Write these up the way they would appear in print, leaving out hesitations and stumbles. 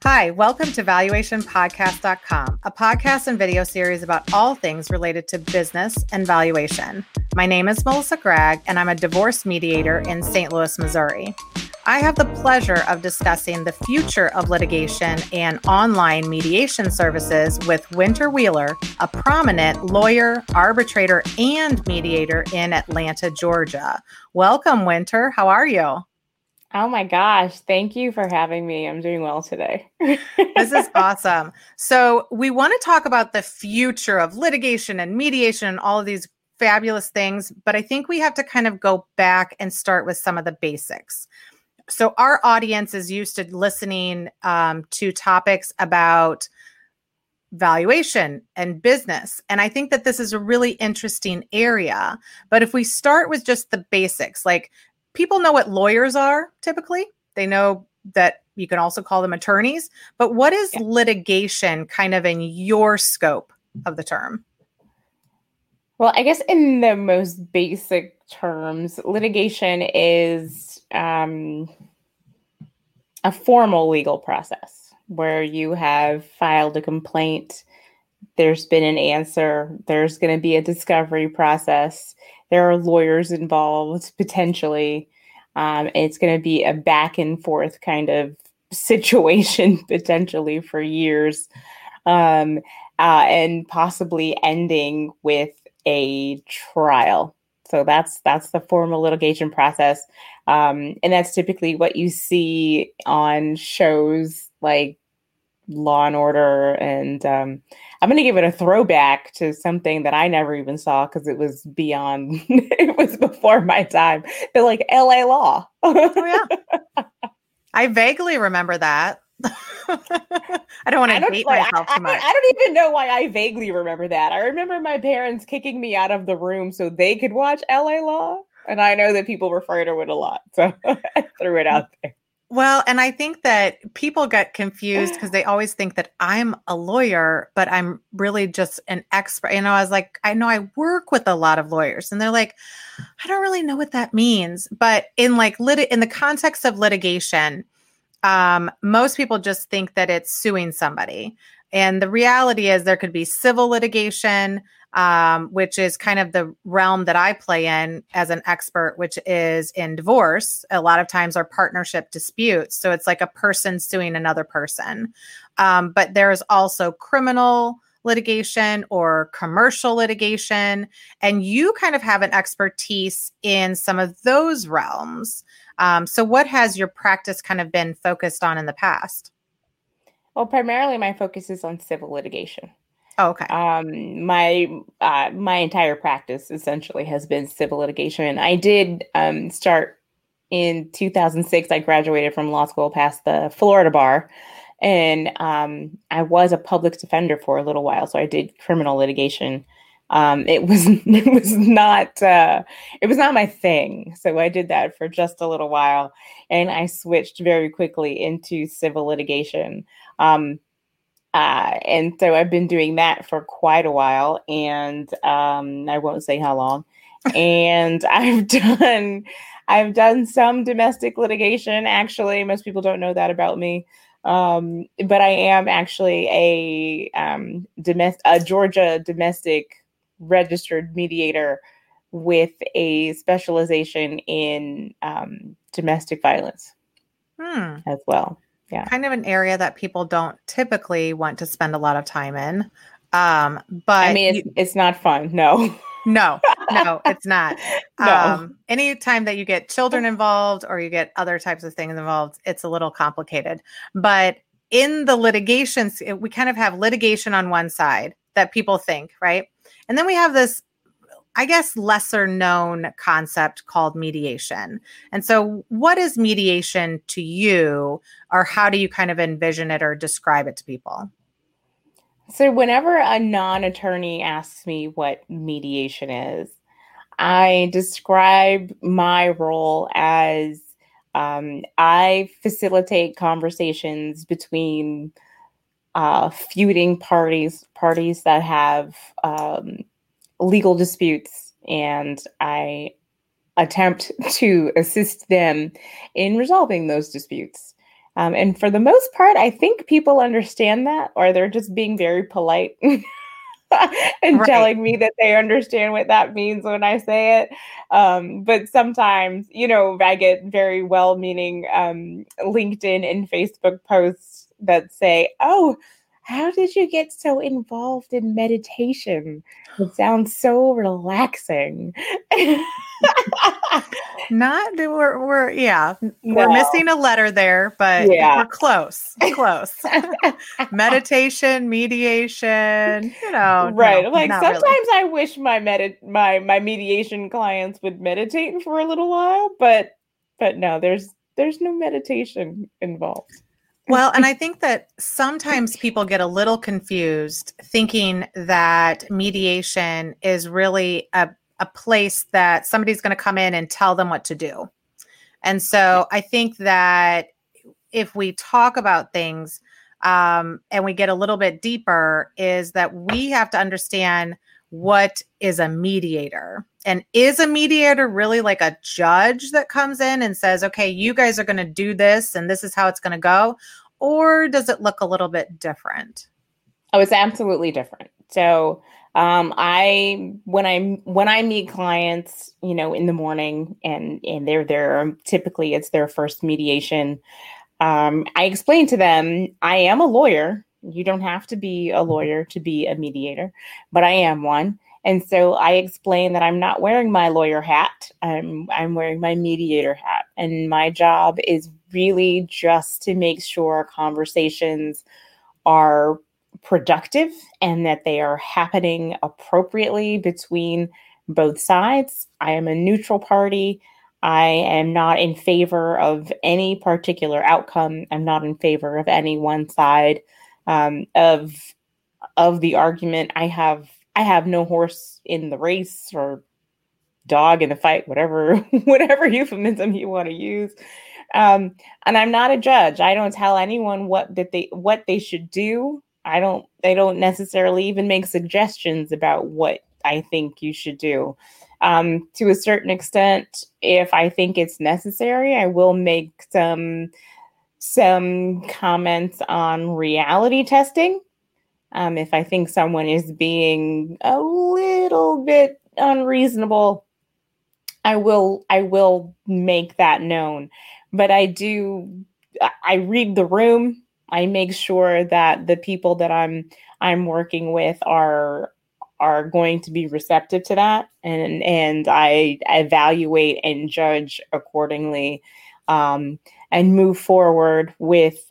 Hi, welcome to ValuationPodcast.com, a podcast and video series about all things related to business and valuation. My name is Melissa Gregg, and I'm a divorce mediator in St. Louis, Missouri. I have the pleasure of discussing the future of litigation and online mediation services with Winter Wheeler, a prominent lawyer, arbitrator, and mediator in Atlanta, Georgia. Welcome, Winter. How are you? Oh my gosh. Thank you for having me. I'm doing well today. This is awesome. So we want to talk about the future of litigation and mediation and all of these fabulous things, but I think we have to kind of go back and start with some of the basics. So our audience is used to listening to topics about valuation and business. And I think that this is a really interesting area. But if we start with just the basics, like people know what lawyers are typically. They know that you can also call them attorneys. But what is litigation kind of in your scope of the term? Well, I guess in the most basic terms, litigation is a formal legal process where you have filed a complaint. There's been an answer. There's going to be a discovery process. There are lawyers involved potentially. It's going to be a back and forth kind of situation potentially for years, and possibly ending with a trial. So that's the formal litigation process, and that's typically what you see on shows like Law and Order, and I'm going to give it a throwback to something that I never even saw because it was beyond, it was before my time. But like LA Law. Oh yeah, I vaguely remember that. I don't want to date myself too much. I don't even know why I vaguely remember that. I remember my parents kicking me out of the room so they could watch LA Law, and I know that people refer to it a lot, so I threw it out there. Well, and I think that people get confused because they always think that I'm a lawyer, but I'm really just an expert. You know, I was like, I know I work with a lot of lawyers, and they're like, I don't really know what that means. But in like in the context of litigation, most people just think that it's suing somebody. And the reality is there could be civil litigation, which is kind of the realm that I play in as an expert, which is in divorce. A lot of times are partnership disputes. So it's like a person suing another person. But there is also criminal litigation or commercial litigation. And you kind of have an expertise in some of those realms. So what has your practice kind of been focused on in the past? Well, primarily my focus is on civil litigation. Oh, okay. My entire practice essentially has been civil litigation. I did start in 2006. I graduated from law school, passed the Florida bar, and I was a public defender for a little while. So I did criminal litigation. It was not my thing. So I did that for just a little while, and I switched very quickly into civil litigation. And so I've been doing that for quite a while, and I won't say how long. And I've done some domestic litigation. Actually, most people don't know that about me. But I am actually a Georgia domestic registered mediator with a specialization in domestic violence as well. Yeah. Kind of an area that people don't typically want to spend a lot of time in. But I mean, it's not fun. No. No, it's not. No. Anytime that you get children involved or you get other types of things involved, it's a little complicated. But in the litigations, we kind of have litigation on one side that people think, right? And then we have this, I guess, lesser known concept called mediation. And so what is mediation to you, or how do you kind of envision it or describe it to people? So whenever a non-attorney asks me what mediation is, I describe my role as I facilitate conversations between feuding parties that have legal disputes, and I attempt to assist them in resolving those disputes. And for the most part, I think people understand that, or they're just being very polite and telling me that they understand what that means when I say it. But sometimes, I get very well-meaning LinkedIn and Facebook posts that say, "Oh, how did you get so involved in meditation? It sounds so relaxing." We're missing a letter there, but we're close. Meditation, mediation, right. No, like sometimes really. I wish my mediation clients would meditate for a little while, but no, there's no meditation involved. Well, and I think that sometimes people get a little confused thinking that mediation is really a place that somebody's going to come in and tell them what to do. And so I think that if we talk about things and we get a little bit deeper, is that we have to understand what is a mediator. And is a mediator really like a judge that comes in and says, okay, you guys are going to do this and this is how it's going to go? Or does it look a little bit different? Oh, it's absolutely different. So when I meet clients, in the morning and they're there, typically it's their first mediation. I explain to them, I am a lawyer. You don't have to be a lawyer to be a mediator, but I am one. And so I explain that I'm not wearing my lawyer hat. I'm wearing my mediator hat. And my job is really just to make sure conversations are productive and that they are happening appropriately between both sides. I am a neutral party. I am not in favor of any particular outcome. I'm not in favor of any one side of the argument. I have no horse in the race or dog in the fight, whatever euphemism you want to use. And I'm not a judge. I don't tell anyone what they should do. They don't necessarily even make suggestions about what I think you should do. To a certain extent, if I think it's necessary, I will make some comments on reality testing. If I think someone is being a little bit unreasonable, I will make that known. But I read the room. I make sure that the people that I'm working with are going to be receptive to that, and I evaluate and judge accordingly, and move forward with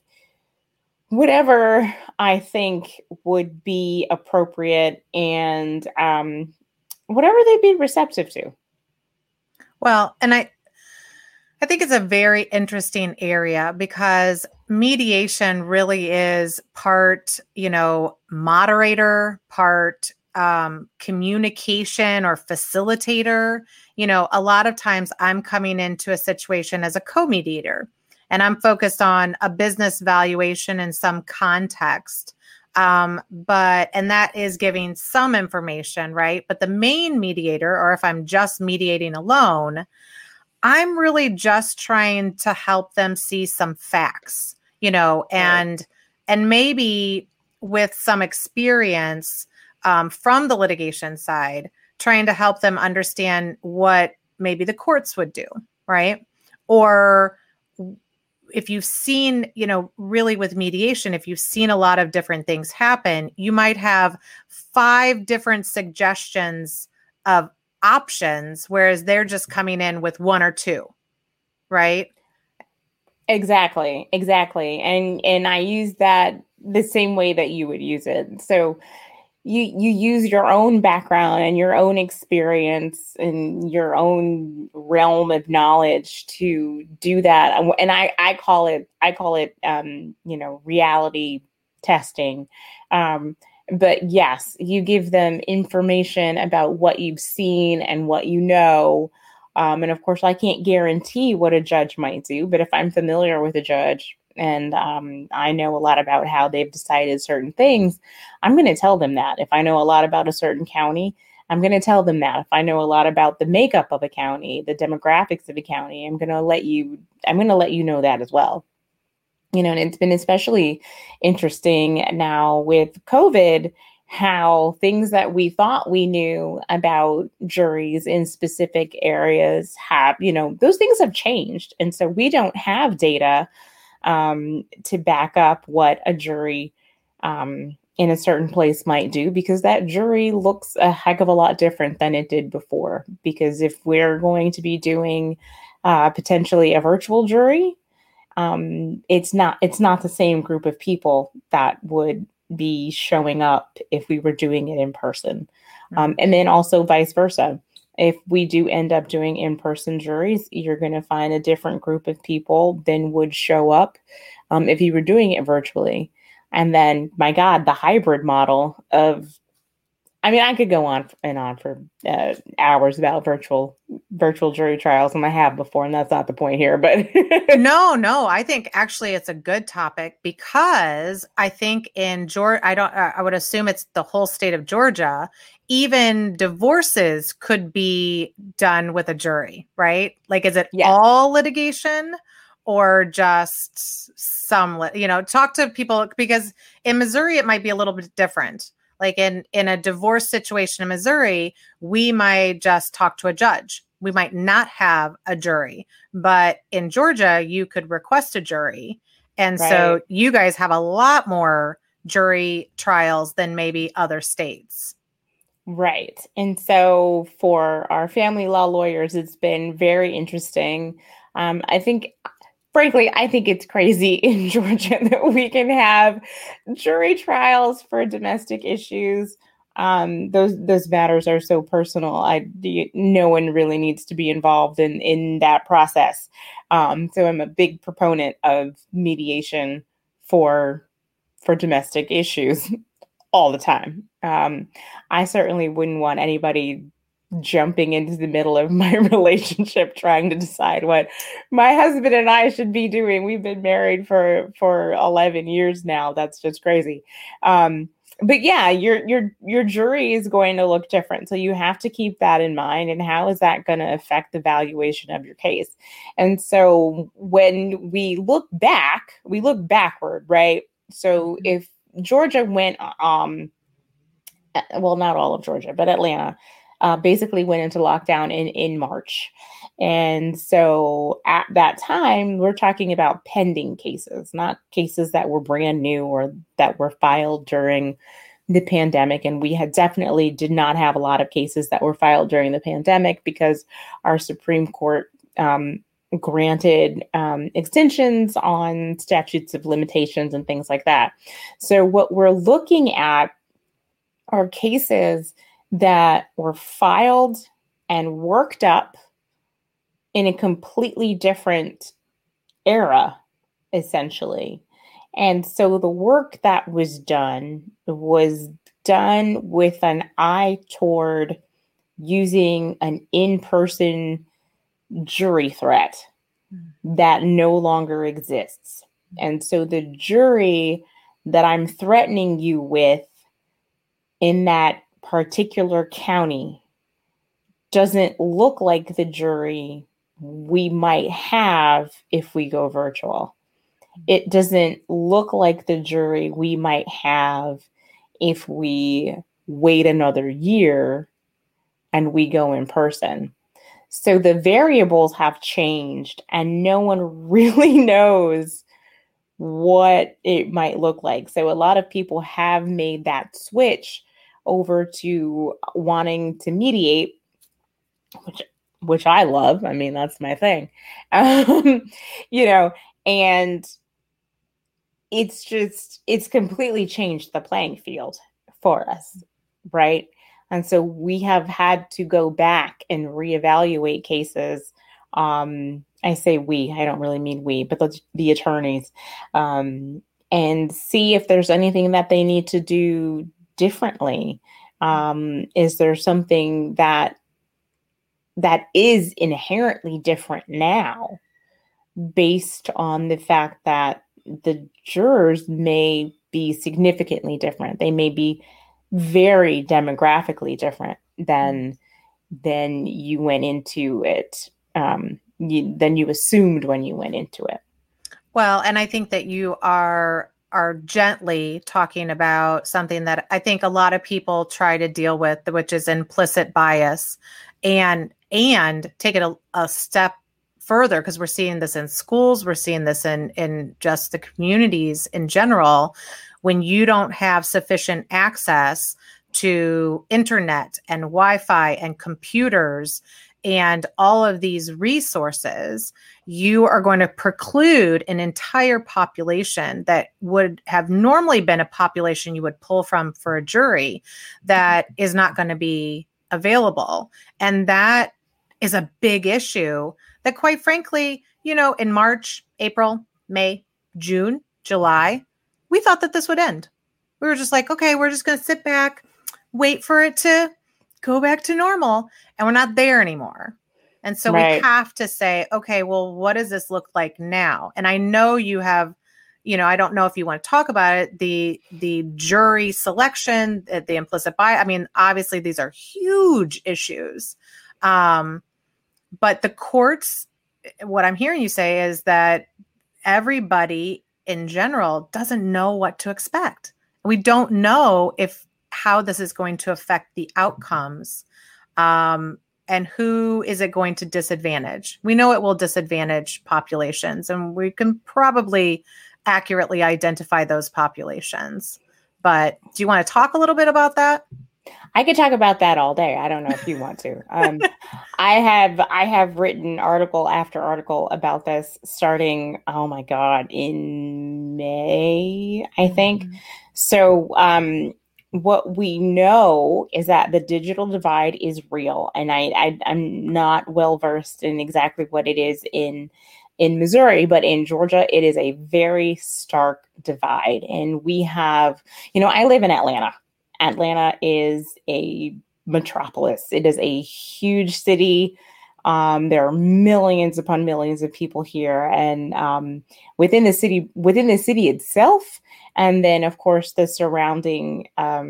whatever I think would be appropriate and whatever they'd be receptive to. Well, and I think it's a very interesting area because mediation really is part, moderator, part communication or facilitator. A lot of times I'm coming into a situation as a co-mediator and I'm focused on a business valuation in some context. And that is giving some information, right? But the main mediator, or if I'm just mediating alone, I'm really just trying to help them see some facts, and maybe with some experience from the litigation side, trying to help them understand what maybe the courts would do, right? Or if you've seen, really with mediation, if you've seen a lot of different things happen, you might have 5 different suggestions of options, whereas they're just coming in with 1 or 2, right? Exactly. And I use that the same way that you would use it. So you use your own background and your own experience and your own realm of knowledge to do that. And I call it reality testing. But yes, you give them information about what you've seen and what you know. And of course, I can't guarantee what a judge might do, but if I'm familiar with a judge and I know a lot about how they've decided certain things, I'm going to tell them that. If I know a lot about a certain county, I'm going to tell them that. If I know a lot about the makeup of a county, the demographics of a county, I'm going to let you know that as well. And it's been especially interesting now with COVID, how things that we thought we knew about juries in specific areas have, those things have changed. And so we don't have data to back up what a jury in a certain place might do, because that jury looks a heck of a lot different than it did before. Because if we're going to be doing potentially a virtual jury, it's not the same group of people that would be showing up if we were doing it in person. And then also vice versa. If we do end up doing in-person juries, you're going to find a different group of people than would show up if you were doing it virtually. And then, my God, the hybrid model of, I could go on and on for hours about virtual jury trials, and I have before, and that's not the point here. But no, I think actually it's a good topic, because I think in Georgia, I would assume it's the whole state of Georgia. Even divorces could be done with a jury, right? Like, is it all litigation? Or just some, talk to people, because in Missouri, it might be a little bit different. Like in a divorce situation in Missouri, we might just talk to a judge. We might not have a jury. But in Georgia, you could request a jury. And so you guys have a lot more jury trials than maybe other states. Right. And so for our family law lawyers, it's been very interesting. Frankly, I think it's crazy in Georgia that we can have jury trials for domestic issues. Those matters are so personal. No one really needs to be involved in that process. So I'm a big proponent of mediation for domestic issues all the time. I certainly wouldn't want anybody jumping into the middle of my relationship trying to decide what my husband and I should be doing. We've been married for 11 years now. That's just crazy. But yeah, your jury is going to look different. So you have to keep that in mind. And how is that going to affect the valuation of your case? And so when we look backward, right? So if Georgia went, well, not all of Georgia, but Atlanta, basically went into lockdown in March. And so at that time, we're talking about pending cases, not cases that were brand new or that were filed during the pandemic. And we definitely did not have a lot of cases that were filed during the pandemic, because our Supreme Court granted extensions on statutes of limitations and things like that. So what we're looking at are cases that were filed and worked up in a completely different era, essentially. And so the work that was done with an eye toward using an in-person jury threat that no longer exists. And so the jury that I'm threatening you with in that particular county doesn't look like the jury we might have if we go virtual. It doesn't look like the jury we might have if we wait another year and we go in person. So the variables have changed, and no one really knows what it might look like. So a lot of people have made that switch over to wanting to mediate, which I love. I mean, that's my thing. And it's completely changed the playing field for us, right? And so we have had to go back and reevaluate cases. I say we, I don't really mean we, but the attorneys, and see if there's anything that they need to do differently. Is there something that is inherently different now based on the fact that the jurors may be significantly different? They may be very demographically different than you went into it, than you assumed when you went into it. Well, and I think that you are gently talking about something that I think a lot of people try to deal with, which is implicit bias, and take it a step further, because we're seeing this in schools, we're seeing this in just the communities in general. When you don't have sufficient access to internet and Wi-Fi and computers and all of these resources, you are going to preclude an entire population that would have normally been a population you would pull from for a jury that is not going to be available. And that is a big issue that, quite frankly, in March, April, May, June, July, we thought that this would end. We were just like, okay, we're just going to sit back, wait for it to go back to normal. And we're not there anymore. And so Right. we have to say, okay, well, what does this look like now? And I know you have, I don't know if you want to talk about it, the jury selection, the implicit bias. I mean, obviously these are huge issues. But the courts, what I'm hearing you say is that everybody in general doesn't know what to expect. We don't know how this is going to affect the outcomes, and who is it going to disadvantage. We know it will disadvantage populations, and we can probably accurately identify those populations. But do you want to talk a little bit about that? I could talk about that all day. I don't know if you want to. I have written article after article about this starting, oh my God, in May, I think. Mm-hmm. So what we know is that the digital divide is real. And I'm not well versed in exactly what it is in Missouri, but in Georgia, it is a very stark divide. And we have, I live in Atlanta. Atlanta is a metropolis. It is a huge city. There are millions upon millions of people here, and within the city itself, and then of course the surrounding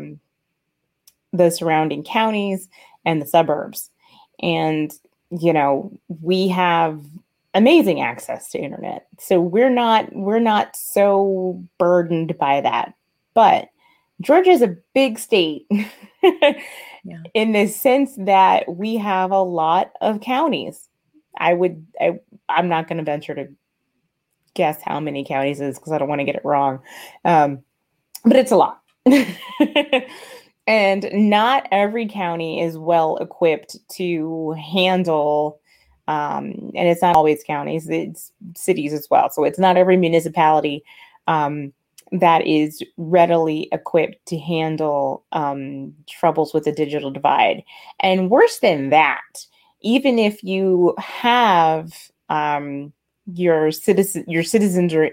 counties and the suburbs. And we have amazing access to internet, so we're not so burdened by that. But Georgia is a big state in the sense that we have a lot of counties. I'm not going to venture to guess how many counties it is because I don't want to get it wrong. But it's a lot. And not every county is well equipped to handle, and it's not always counties, it's cities as well. So it's not every municipality that is readily equipped to handle troubles with the digital divide. And worse than that, even if you have your citizenry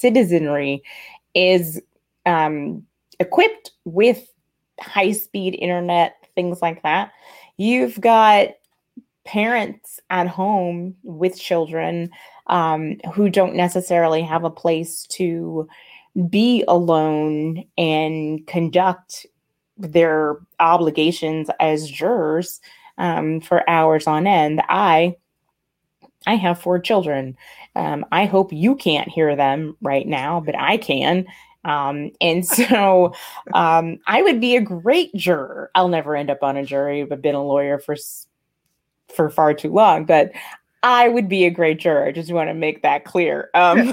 is equipped with high-speed internet, things like that, you've got parents at home with children who don't necessarily have a place to be alone and conduct their obligations as jurors for hours on end. I have 4 children. I hope you can't hear them right now, but I can. And so I would be a great juror. I'll never end up on a jury. I've been a lawyer for far too long, but I would be a great juror. I just want to make that clear.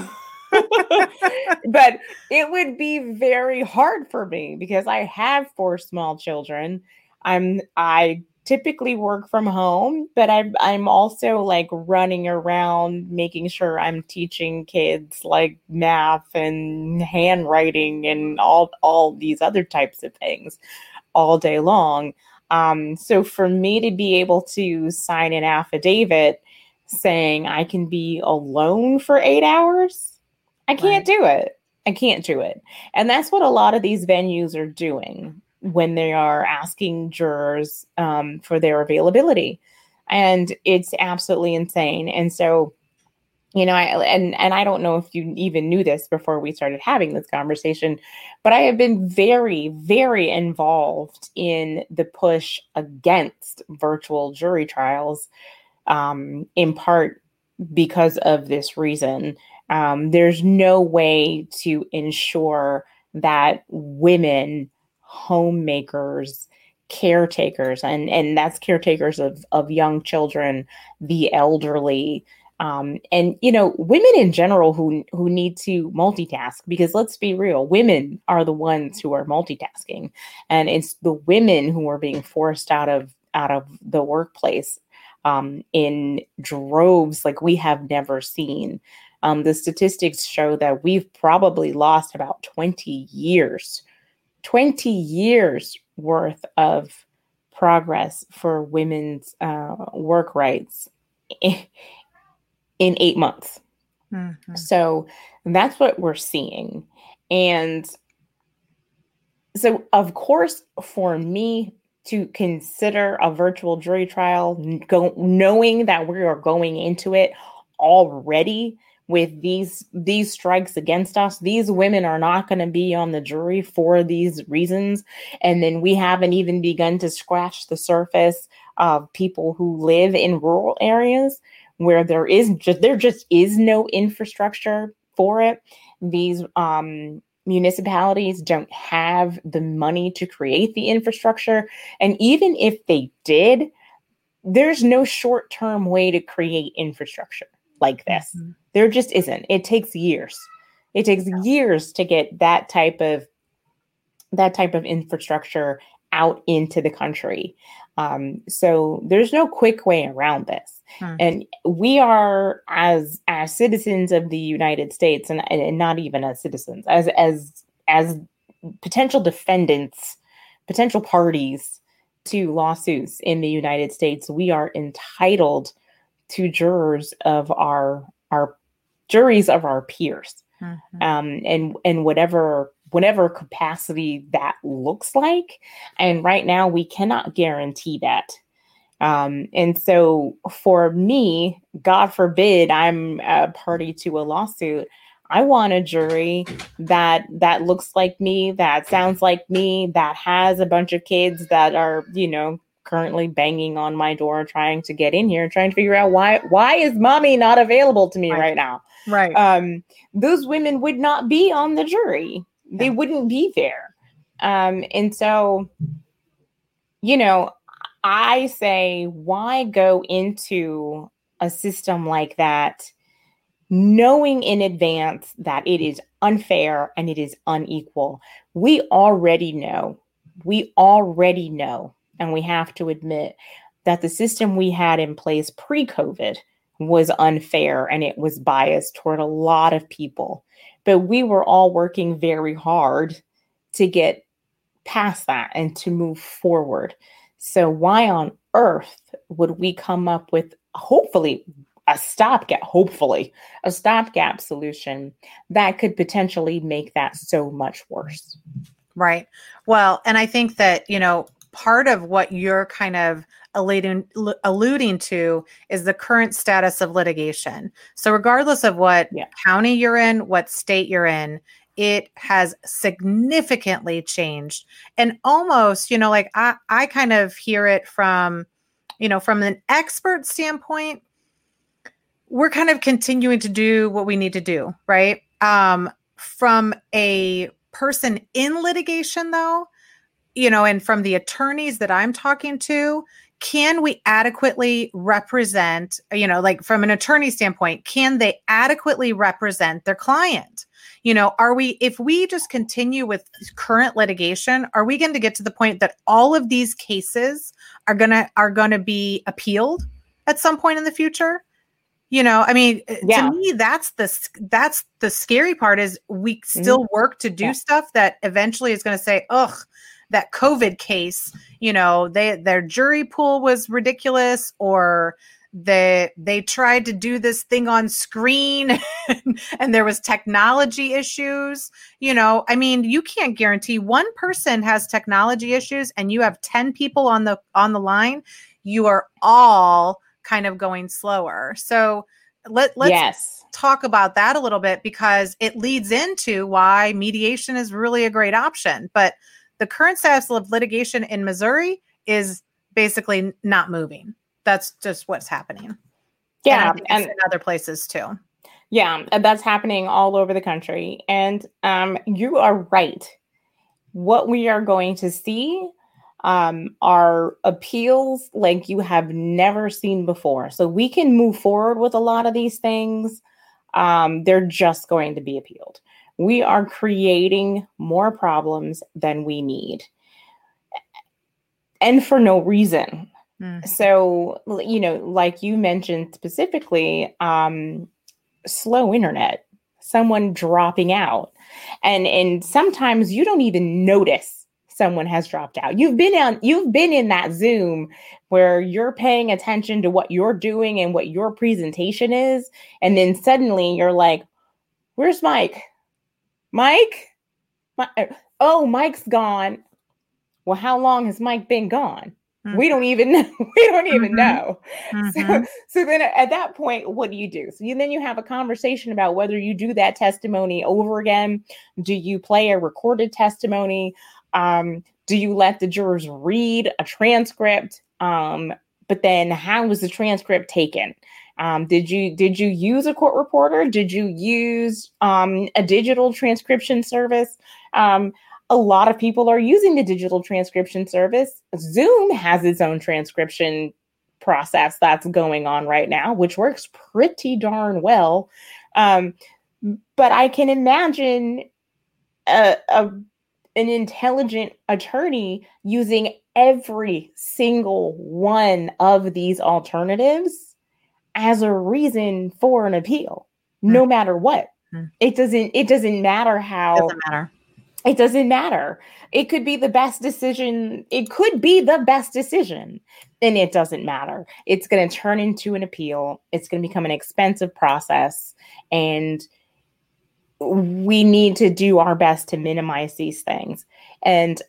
But it would be very hard for me because I have 4 small children. I typically work from home, but I'm also like running around making sure I'm teaching kids like math and handwriting and all these other types of things all day long. So for me to be able to sign an affidavit saying I can be alone for 8 hours, I can't do it. I can't do it. And that's what a lot of these venues are doing when they are asking jurors for their availability. And it's absolutely insane. And so, I don't know if you even knew this before we started having this conversation, but I have been very, very involved in the push against virtual jury trials, in part because of this reason. There's no way to ensure that women, homemakers, caretakers, and that's caretakers of young children, the elderly, and women in general who need to multitask, because let's be real, women are the ones who are multitasking, and it's the women who are being forced out of the workplace in droves like we have never seen. The statistics show that we've probably lost about 20 years worth of progress for women's work rights in 8 months. Mm-hmm. So that's what we're seeing. And so, of course, for me to consider a virtual jury trial, knowing that we are going into it already with these strikes against us, these women are not going to be on the jury for these reasons. And then we haven't even begun to scratch the surface of people who live in rural areas where there just is no infrastructure for it. These municipalities don't have the money to create the infrastructure. And even if they did, there's no short-term way to create infrastructure like this. Mm-hmm. There just isn't. It takes years. It takes years to get that type of infrastructure out into the country. So there's no quick way around this. And we are, as citizens of the United States, and not even as citizens, as potential defendants, potential parties to lawsuits in the United States, we are entitled to juries of our peers, and whatever capacity that looks like. And right now we cannot guarantee that. And so for me, God forbid I'm a party to a lawsuit, I want a jury that looks like me, that sounds like me, that has a bunch of kids that are, currently banging on my door, trying to get in here, trying to figure out why is mommy not available to me right now? Right. Those women would not be on the jury. They wouldn't be there. And so, I say, why go into a system like that, knowing in advance that it is unfair and it is unequal? We already know, and we have to admit that the system we had in place pre-COVID was unfair and it was biased toward a lot of people. But we were all working very hard to get past that and to move forward. So why on earth would we come up with hopefully a stopgap solution that could potentially make that so much worse? Right. Well, and I think that, part of what you're kind of alluding to is the current status of litigation. So regardless of what county you're in, what state you're in, it has significantly changed. And almost, I kind of hear it from an expert standpoint, we're kind of continuing to do what we need to do, right? From a person in litigation, though, and from the attorneys that I'm talking to, can we adequately represent, from an attorney standpoint, can they adequately represent their client? If we just continue with current litigation, are we going to get to the point that all of these cases are going to be appealed at some point in the future? To me, that's the scary part, is we still work to do stuff that eventually is going to say, ugh, that COVID case, their jury pool was ridiculous, or they tried to do this thing on screen and there was technology issues. You can't guarantee one person has technology issues and you have 10 people on the line. You are all kind of going slower. So let's talk about that a little bit, because it leads into why mediation is really a great option. But the current status of litigation in Missouri is basically not moving. That's just what's happening. Yeah. And in other places too. Yeah, that's happening all over the country. And you are right. What we are going to see are appeals like you have never seen before. So we can move forward with a lot of these things. They're just going to be appealed. We are creating more problems than we need, and for no reason. So, like you mentioned specifically, slow internet, someone dropping out. And sometimes you don't even notice someone has dropped out. You've been in that Zoom where you're paying attention to what you're doing and what your presentation is. And then suddenly you're like, where's Mike? Mike? Oh, Mike's gone. Well, how long has Mike been gone? We don't even know. We don't even know. So then at that point, what do you do? So then you have a conversation about whether you do that testimony over again. Do you play a recorded testimony? Do you let the jurors read a transcript? But then how was the transcript taken? Did you use a court reporter? Did you use a digital transcription service? A lot of people are using the digital transcription service. Zoom has its own transcription process that's going on right now, which works pretty darn well. But I can imagine an intelligent attorney using every single one of these alternatives as a reason for an appeal, no matter what. It doesn't matter how. It doesn't matter. It doesn't matter. It could be the best decision. It could be the best decision. And it doesn't matter. It's going to turn into an appeal. It's going to become an expensive process. And we need to do our best to minimize these things. And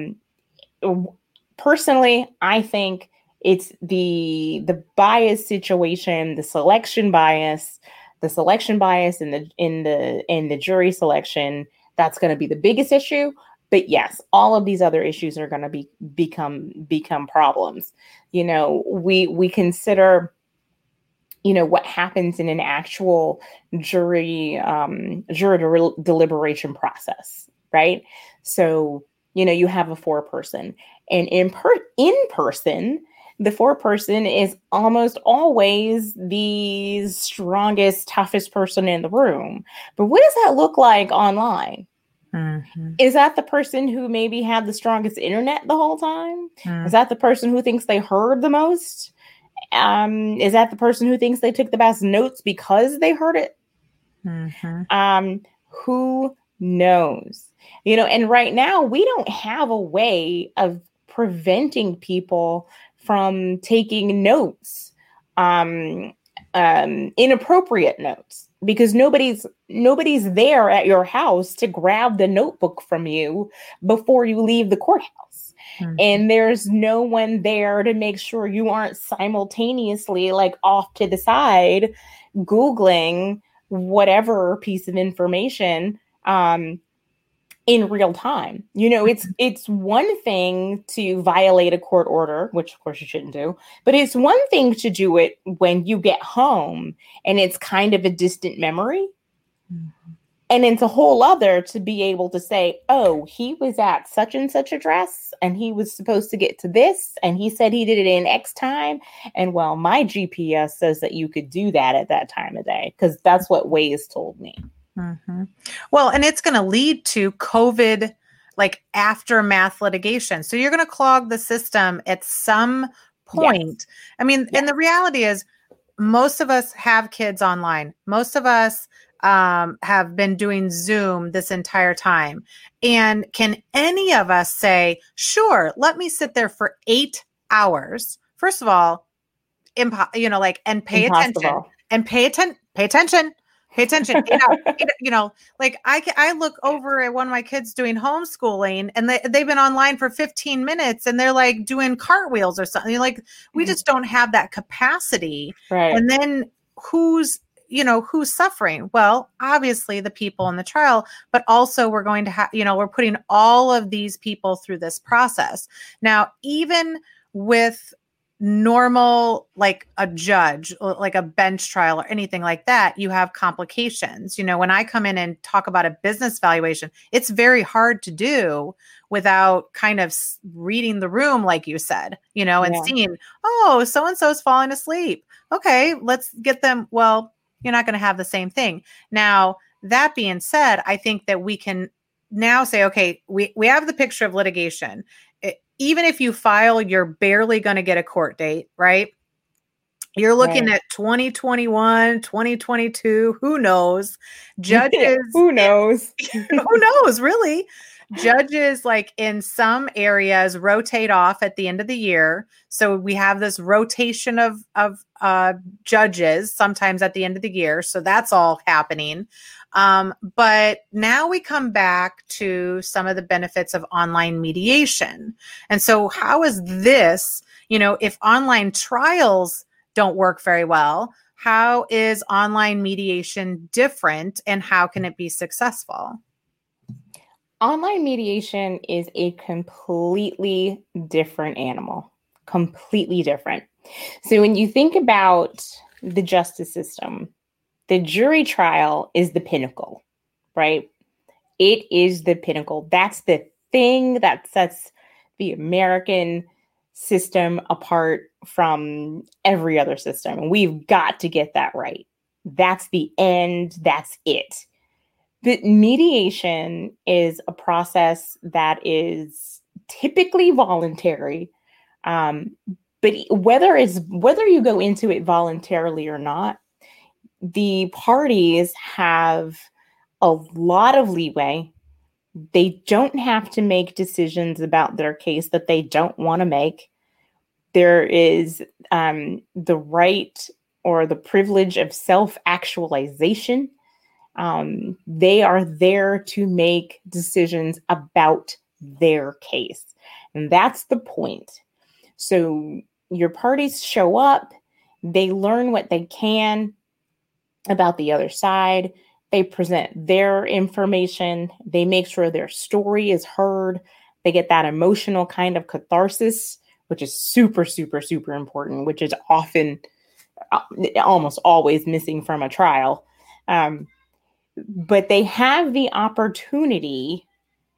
personally, I think it's the bias situation, the selection bias in the jury selection. That's going to be the biggest issue. But yes, all of these other issues are going to become problems. We consider, what happens in an actual jury deliberation process, right? So, you have a 4-person, and in person, the 4-person is almost always the strongest, toughest person in the room. But what does that look like online? Is that the person who maybe had the strongest internet the whole time? Is that the person who thinks they heard the most? Is that the person who thinks they took the best notes because they heard it? Who knows? And right now we don't have a way of preventing people from taking notes, inappropriate notes, because nobody's there at your house to grab the notebook from you before you leave the courthouse. And there's no one there to make sure you aren't simultaneously off to the side, Googling whatever piece of information, in real time. It's one thing to violate a court order, which of course you shouldn't do, but it's one thing to do it when you get home and it's kind of a distant memory. And it's a whole other to be able to say, oh, he was at such and such address and he was supposed to get to this and he said he did it in X time. And well, my GPS says that you could do that at that time of day, because that's what Waze told me. Well, and it's going to lead to COVID, aftermath litigation. So you're going to clog the system at some point. Yes. I mean, and the reality is most of us have kids online. Most of us have been doing Zoom this entire time. And can any of us say, sure, let me sit there for 8 hours? First of all, and pay attention and pay attention. Pay attention. I look over at one of my kids doing homeschooling and they've been online for 15 minutes and they're doing cartwheels or something. We just don't have that capacity. Right. And then who's suffering? Well, obviously the people in the trial, but also we're going to have, we're putting all of these people through this process. Now, even with normal, like a judge, like a bench trial or anything like that, you have complications. When I come in and talk about a business valuation, it's very hard to do without kind of reading the room, like you said, and seeing, oh, so-and-so is falling asleep. Okay, let's get them. Well, you're not going to have the same thing. Now, that being said, I think that we can now say, okay, we have the picture of litigation. Even if you file, you're barely going to get a court date, right? You're looking at 2021, 2022, who knows? Judges. Who knows? Who knows, really? Judges, like in some areas, rotate off at the end of the year. So we have this rotation of judges sometimes at the end of the year. So that's all happening. But now we come back to some of the benefits of online mediation. And so how is this, if online trials don't work very well, how is online mediation different and how can it be successful? Online mediation is a completely different animal, completely different. So when you think about the justice system, the jury trial is the pinnacle, right? It is the pinnacle. That's the thing that sets the American system apart from every other system. And we've got to get that right. That's the end. That's it. But mediation is a process that is typically voluntary. But whether you go into it voluntarily or not, the parties have a lot of leeway. They don't have to make decisions about their case that they don't want to make. There is the right or the privilege of self-actualization. They are there to make decisions about their case. And that's the point. So your parties show up, they learn what they can about the other side. They present their information. They make sure their story is heard. They get that emotional kind of catharsis, which is super, super, super important, which is often, almost always missing from a trial. But they have the opportunity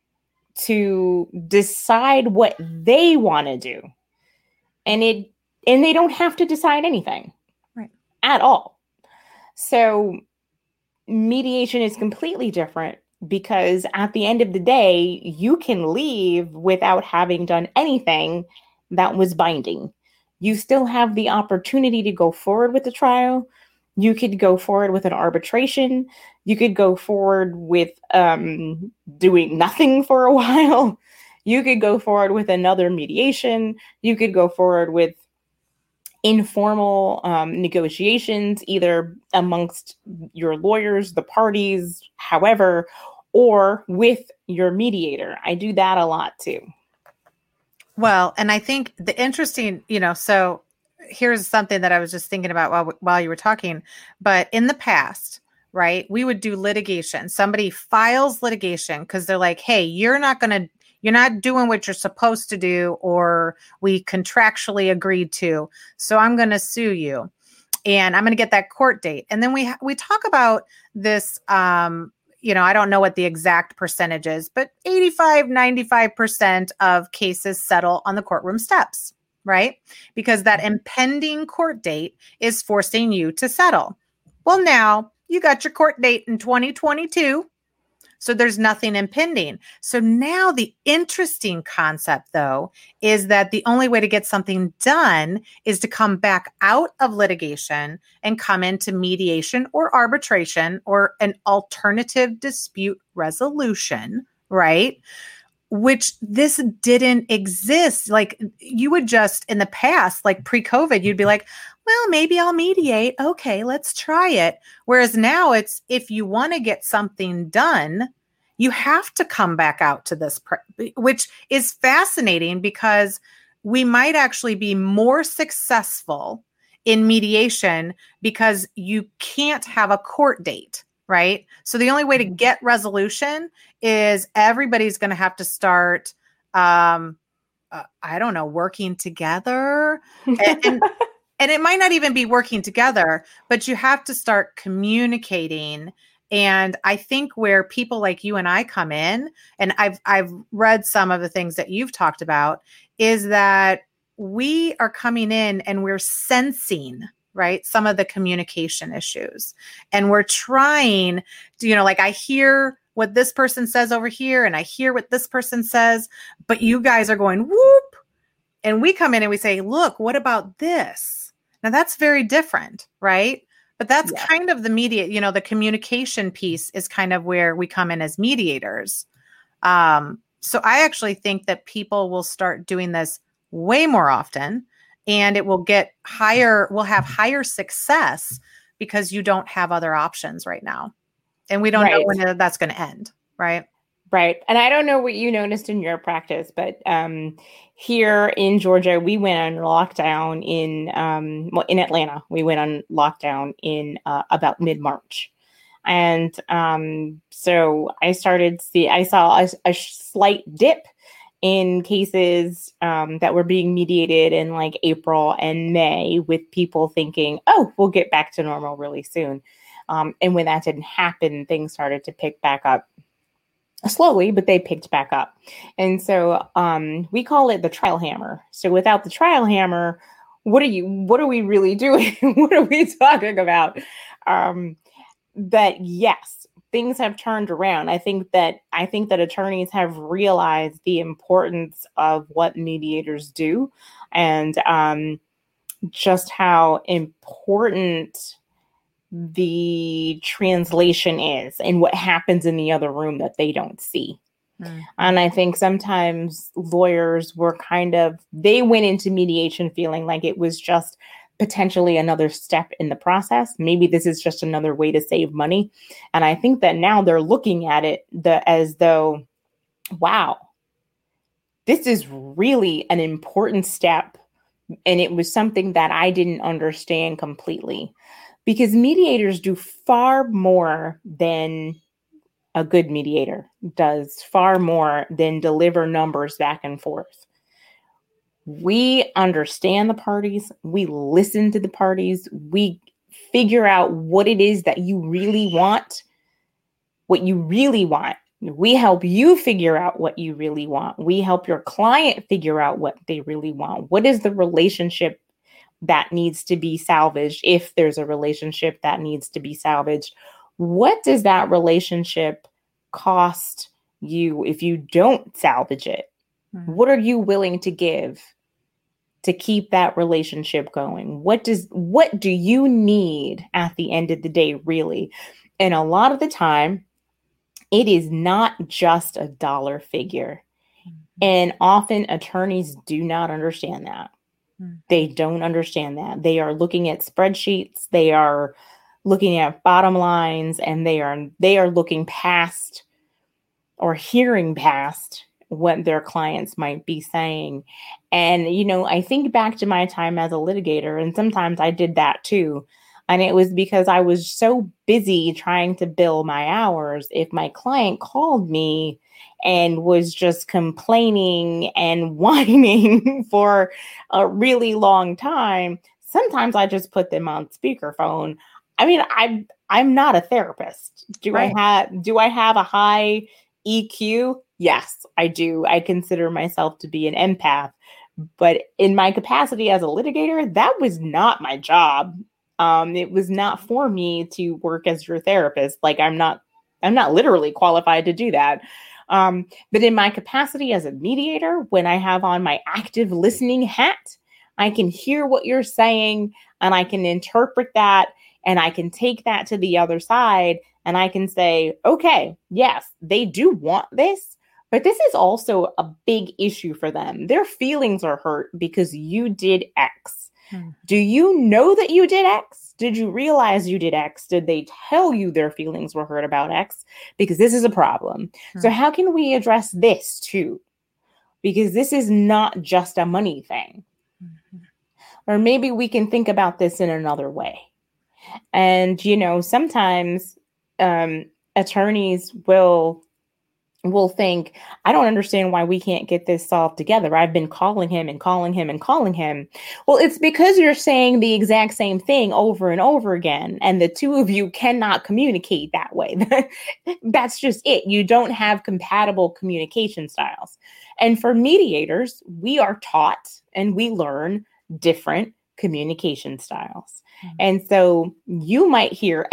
to decide what they want to do. And they don't have to decide anything at all. So mediation is completely different because at the end of the day, you can leave without having done anything that was binding. You still have the opportunity to go forward with the trial. You could go forward with an arbitration. You could go forward with doing nothing for a while. You could go forward with another mediation. You could go forward with informal negotiations, either amongst your lawyers, the parties, however, or with your mediator. I do that a lot too. Well, and I think the interesting, so here's something that I was just thinking about while you were talking, but in the past, right, we would do litigation. Somebody files litigation because they're like, hey, you're not doing what you're supposed to do, or we contractually agreed to. So I'm going to sue you and I'm going to get that court date. And then we talk about this, I don't know what the exact percentage is, but 85-95% of cases settle on the courtroom steps, right? Because that impending court date is forcing you to settle. Well, now you got your court date in 2022. So there's nothing impending. So now the interesting concept, though, is that the only way to get something done is to come back out of litigation and come into mediation or arbitration or an alternative dispute resolution, right? Which this didn't exist. Like you would just in the past, like pre-COVID, you'd be like, well, maybe I'll mediate. Okay, let's try it. Whereas now it's, if you want to get something done, you have to come back out to this, which is fascinating because we might actually be more successful in mediation because you can't have a court date, right? So the only way to get resolution is everybody's going to have to start I don't know, working together. And and it might not even be working together, but you have to start communicating. And I think where people like you and I come in, and I've read some of the things that you've talked about, is that we are coming in and we're sensing, right, some of the communication issues. And we're trying to, like I hear what this person says over here and I hear what this person says, but you guys are going whoop. And we come in and we say, look, what about this? Now that's very different, right? But that's kind of the the communication piece is kind of where we come in as mediators. So I actually think that people will start doing this way more often, and it will we'll have higher success because you don't have other options right now. And we don't know when that's going to end, right? Right. And I don't know what you noticed in your practice, but here in Georgia, we went on lockdown in Atlanta. We went on lockdown in about mid-March. And so I saw a slight dip in cases that were being mediated in like April and May, with people thinking, oh, we'll get back to normal really soon. And when that didn't happen, things started to pick back up. Slowly, but they picked back up. And so we call it the trial hammer. So without the trial hammer, what are we really doing? What are we talking about? But yes, things have turned around. I think that attorneys have realized the importance of what mediators do, and just how important the translation is and what happens in the other room that they don't see. Mm-hmm. And I think sometimes lawyers they went into mediation feeling like it was just potentially another step in the process. Maybe this is just another way to save money. And I think that now they're looking at it as though, wow, this is really an important step. And it was something that I didn't understand completely. Because mediators do far more than a good mediator does, far more than deliver numbers back and forth. We understand the parties. We listen to the parties. We figure out what it is that you really want, what you really want. We help you figure out what you really want. We help your client figure out what they really want. What is the relationship that needs to be salvaged? If there's a relationship that needs to be salvaged, what does that relationship cost you if you don't salvage it? Mm-hmm. What are you willing to give to keep that relationship going? What do you need at the end of the day, really? And a lot of the time, it is not just a dollar figure. Mm-hmm. And often attorneys do not understand that. They don't understand that. They are looking at spreadsheets. They are looking at bottom lines, and they are looking past or hearing past what their clients might be saying. And, I think back to my time as a litigator, and sometimes I did that too. And it was because I was so busy trying to bill my hours. If my client called me and was just complaining and whining for a really long time, sometimes I just put them on speakerphone. I mean, I'm not a therapist. Do I have a high EQ? Yes, I do. I consider myself to be an empath. But in my capacity as a litigator, that was not my job. It was not for me to work as your therapist. Like I'm not literally qualified to do that. But in my capacity as a mediator, when I have on my active listening hat, I can hear what you're saying and I can interpret that and I can take that to the other side and I can say, okay, yes, they do want this, but this is also a big issue for them. Their feelings are hurt because you did X. Hmm. Do you know that you did X? Did you realize you did X? Did they tell you their feelings were hurt about X? Because this is a problem. Hmm. So how can we address this too? Because this is not just a money thing. Mm-hmm. Or maybe we can think about this in another way. And, sometimes attorneys will will think, I don't understand why we can't get this solved together. I've been calling him and calling him and calling him. Well, it's because you're saying the exact same thing over and over again. And the two of you cannot communicate that way. That's just it. You don't have compatible communication styles. And for mediators, we are taught and we learn different communication styles. Mm-hmm. And so you might hear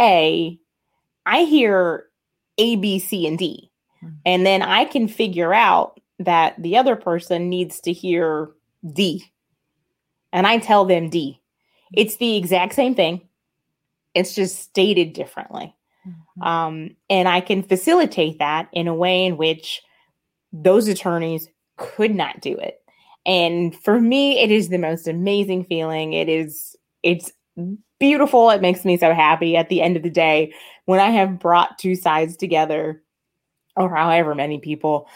I hear A, B, C, and D. And then I can figure out that the other person needs to hear D. And I tell them D. It's the exact same thing. It's just stated differently. Mm-hmm. And I can facilitate that in a way in which those attorneys could not do it. And for me, it is the most amazing feeling. It's beautiful. It makes me so happy at the end of the day when I have brought two sides together, or however many people,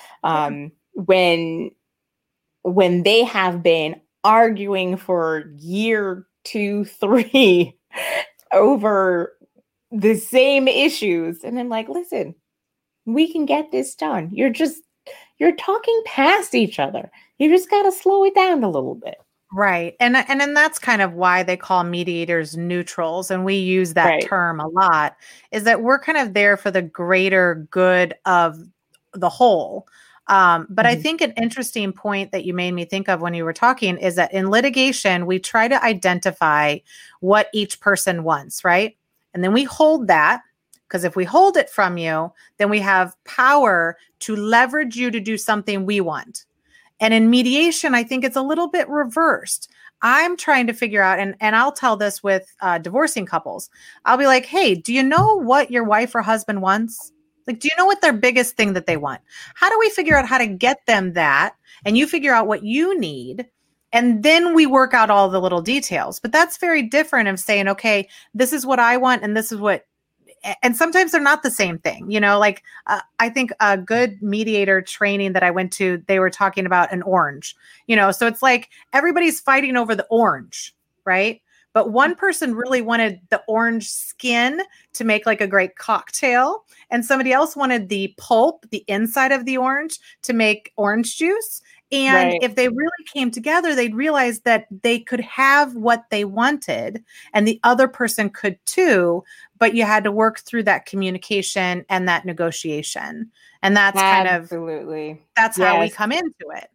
when they have been arguing for year 2, 3 over the same issues. And I'm like, listen, we can get this done. You're talking past each other. You just got to slow it down a little bit. Right. And that's kind of why they call mediators neutrals. And we use that term a lot, is that we're kind of there for the greater good of the whole. But I think an interesting point that you made me think of when you were talking is that in litigation, we try to identify what each person wants, right? And then we hold that, because if we hold it from you, then we have power to leverage you to do something we want. And in mediation, I think it's a little bit reversed. I'm trying to figure out, and I'll tell this with divorcing couples. I'll be like, hey, do you know what your wife or husband wants? Like, do you know what their biggest thing that they want? How do we figure out how to get them that? And you figure out what you need. And then we work out all the little details. But that's very different of saying, okay, this is what I want. And this is what, and sometimes they're not the same thing. You know, like I think a good mediator training that I went to, they were talking about an orange, you know, so it's like everybody's fighting over the orange, right? But one person really wanted the orange skin to make like a great cocktail. And somebody else wanted the pulp, the inside of the orange, to make orange juice. And if they really came together, they'd realize that they could have what they wanted and the other person could too, but you had to work through that communication and that negotiation. And that's that's how we come into it.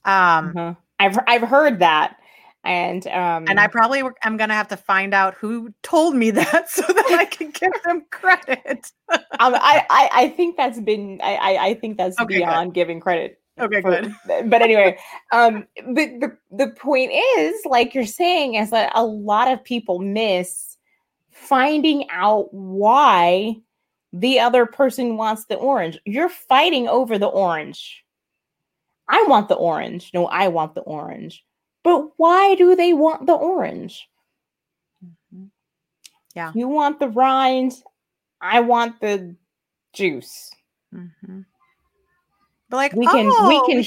I've heard that. And I probably I'm going to have to find out who told me that so that I can give them credit. I think that's I think that's beyond giving credit. Okay, good. But anyway, the point is, like you're saying, is that a lot of people miss finding out why the other person wants the orange. You're fighting over the orange. I want the orange. No, I want the orange. But why do they want the orange? Mm-hmm. Yeah. You want the rind. I want the juice. Mm-hmm. But like, we can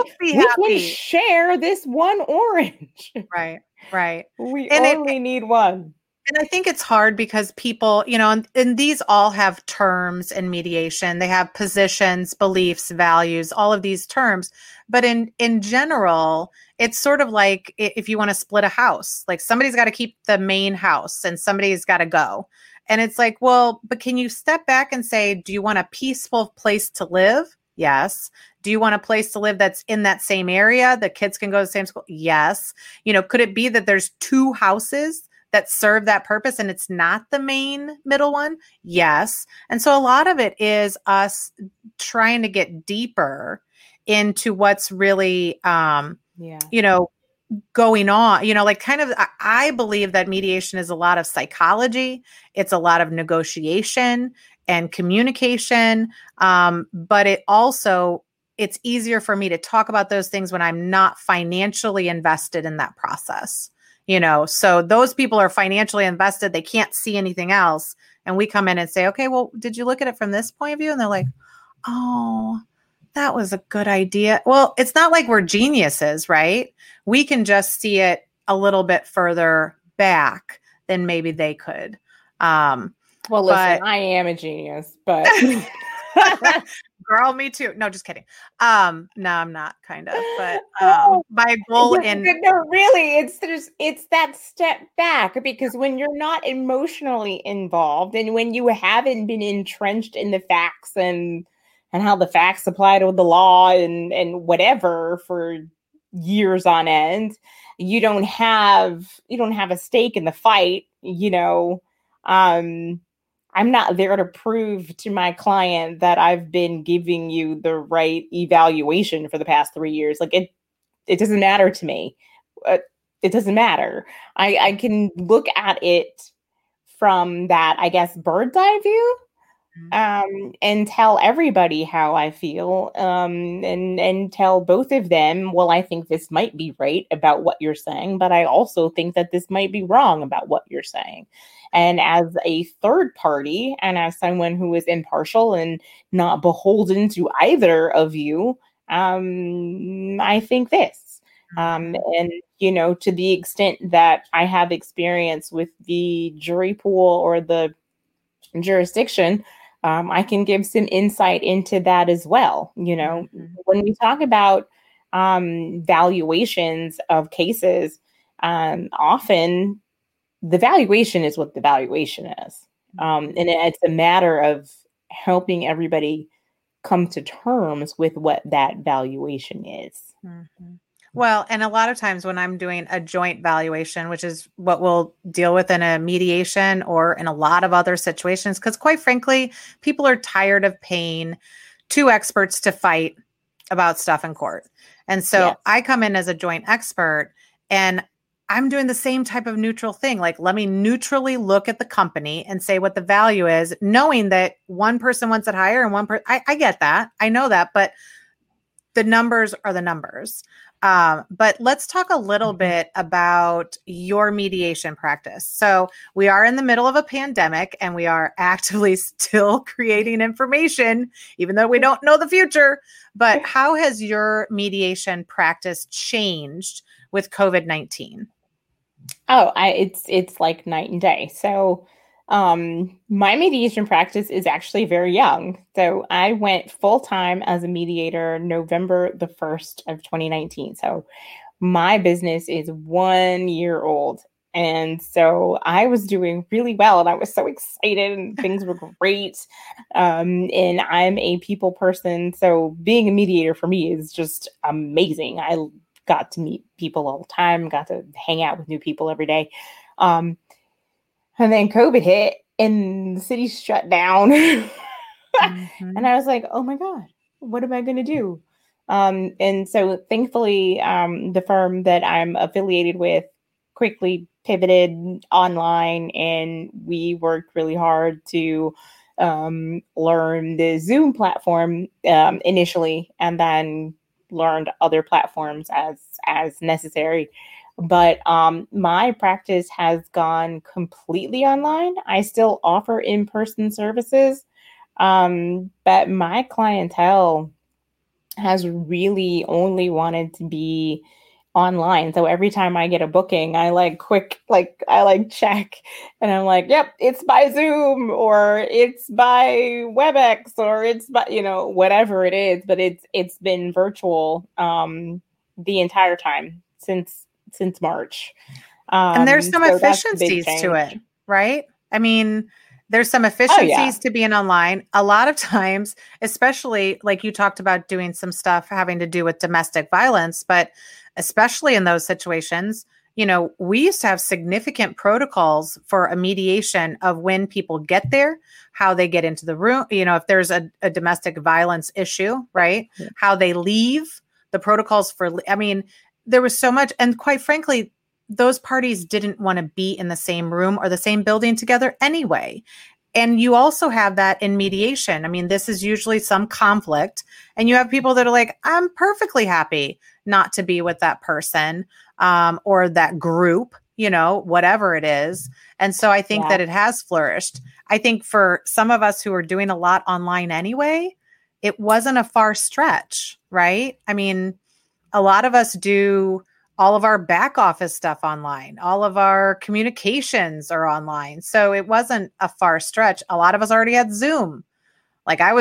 share this one orange. Right. We only need one. And I think it's hard because people, you know, and these all have terms in mediation. They have positions, beliefs, values, all of these terms. But in general, it's sort of like if you want to split a house, like somebody's got to keep the main house and somebody's got to go. And it's like, well, but can you step back and say, do you want a peaceful place to live? Yes. Do you want a place to live that's in that same area? The kids can go to the same school? Yes. You know, could it be that there's two houses that serve that purpose and it's not the main middle one? Yes. And so a lot of it is us trying to get deeper into what's really, you know, going on, you know, like kind of, I believe that mediation is a lot of psychology. It's a lot of negotiation and communication. But it's easier for me to talk about those things when I'm not financially invested in that process. You know, so those people are financially invested. They can't see anything else. And we come in and say, okay, well, did you look at it from this point of view? And they're like, oh, that was a good idea. Well, it's not like we're geniuses, right? We can just see it a little bit further back than maybe they could. Well, listen, I am a genius, but girl, me too. No, just kidding. No, I'm not kind of, but Oh, my goal no, really, it's that step back, because when you're not emotionally involved and when you haven't been entrenched in the facts and how the facts apply to the law and whatever for years on end, you don't have a stake in the fight, I'm not there to prove to my client that I've been giving you the right evaluation for the past 3 years. Like it doesn't matter to me. It doesn't matter. I can look at it from that, I guess, bird's eye view, and tell everybody how I feel, and tell both of them, well, I think this might be right about what you're saying, but I also think that this might be wrong about what you're saying. And as a third party, and as someone who is impartial and not beholden to either of you, I think this. And, to the extent that I have experience with the jury pool or the jurisdiction, I can give some insight into that as well. When we talk about valuations of cases, often the valuation is what the valuation is. And it's a matter of helping everybody come to terms with what that valuation is. Mm-hmm. Well, and a lot of times when I'm doing a joint valuation, which is what we'll deal with in a mediation or in a lot of other situations, because quite frankly, people are tired of paying two experts to fight about stuff in court. And so I come in as a joint expert and I'm doing the same type of neutral thing. Like, let me neutrally look at the company and say what the value is, knowing that one person wants it higher and one person, I get that. I know that, but the numbers are the numbers. But let's talk a little bit about your mediation practice. So we are in the middle of a pandemic and we are actively still creating information, even though we don't know the future. But how has your mediation practice changed with COVID-19? Oh, it's like night and day. So my mediation practice is actually very young. So I went full time as a mediator November the 1st of 2019. So my business is 1 year old. And so I was doing really well and I was so excited and things were great. And I'm a people person. So being a mediator for me is just amazing. I got to meet people all the time, got to hang out with new people every day. And then COVID hit and the city shut down. And I was like, oh my God, what am I going to do? And so thankfully, the firm that I'm affiliated with quickly pivoted online, and we worked really hard to learn the Zoom platform initially, and then learned other platforms as necessary. But my practice has gone completely online. I still offer in-person services, but my clientele has really only wanted to be online. So every time I get a booking, I check and I'm like, yep, it's by Zoom or it's by WebEx or it's by, whatever it is, but it's been virtual the entire time since March. And there's some efficiencies to it, right? I mean, there's some efficiencies to being online. A lot of times, especially like you talked about doing some stuff having to do with domestic violence, but especially in those situations, we used to have significant protocols for a mediation of when people get there, how they get into the room, if there's a domestic violence issue, right? Yeah. How they leave, the protocols there was so much. And quite frankly, those parties didn't want to be in the same room or the same building together anyway. And you also have that in mediation. I mean, this is usually some conflict and you have people that are like, I'm perfectly happy not to be with that person or that group, whatever it is. And so I think that it has flourished. I think for some of us who are doing a lot online anyway, it wasn't a far stretch, right? I mean, a lot of us do all of our back office stuff online. All of our communications are online. So it wasn't a far stretch. A lot of us already had Zoom. Like I was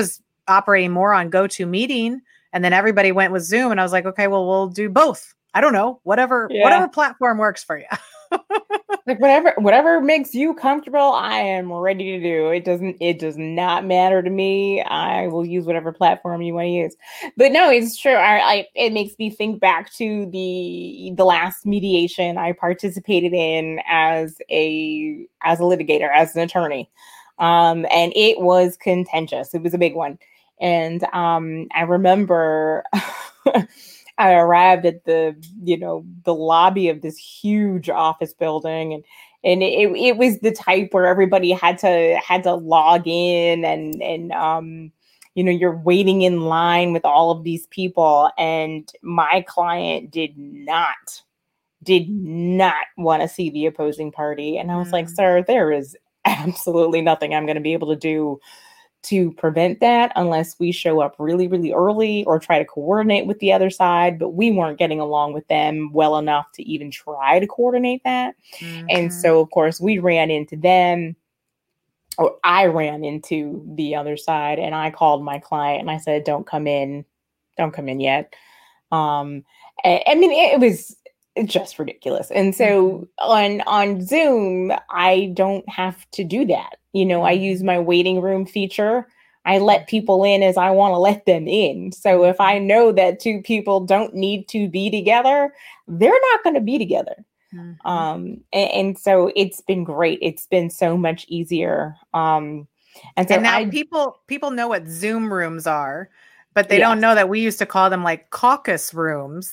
operating more on GoToMeeting, and then everybody went with Zoom, and I was like, okay, well, we'll do both. I don't know, whatever platform works for you. Like whatever makes you comfortable, I am ready to do. It does not matter to me. I will use whatever platform you want to use. But no, it's true. It makes me think back to the last mediation I participated in as a litigator, as an attorney. And it was contentious. It was a big one. And I remember I arrived at the lobby of this huge office building, and it was the type where everybody had to log in, and you're waiting in line with all of these people, and my client did not want to see the opposing party. And I was like, sir, there is absolutely nothing I'm going to be able to do to prevent that unless we show up really, really early or try to coordinate with the other side. But we weren't getting along with them well enough to even try to coordinate that. And so, of course, we ran into them, or I ran into the other side, and I called my client and I said, don't come in yet. I mean, it was just ridiculous. And so on Zoom, I don't have to do that. I use my waiting room feature. I let people in as I want to let them in. So if I know that two people don't need to be together, they're not going to be together. And so it's been great. It's been so much easier. And now people know what Zoom rooms are, but they don't know that we used to call them like caucus rooms.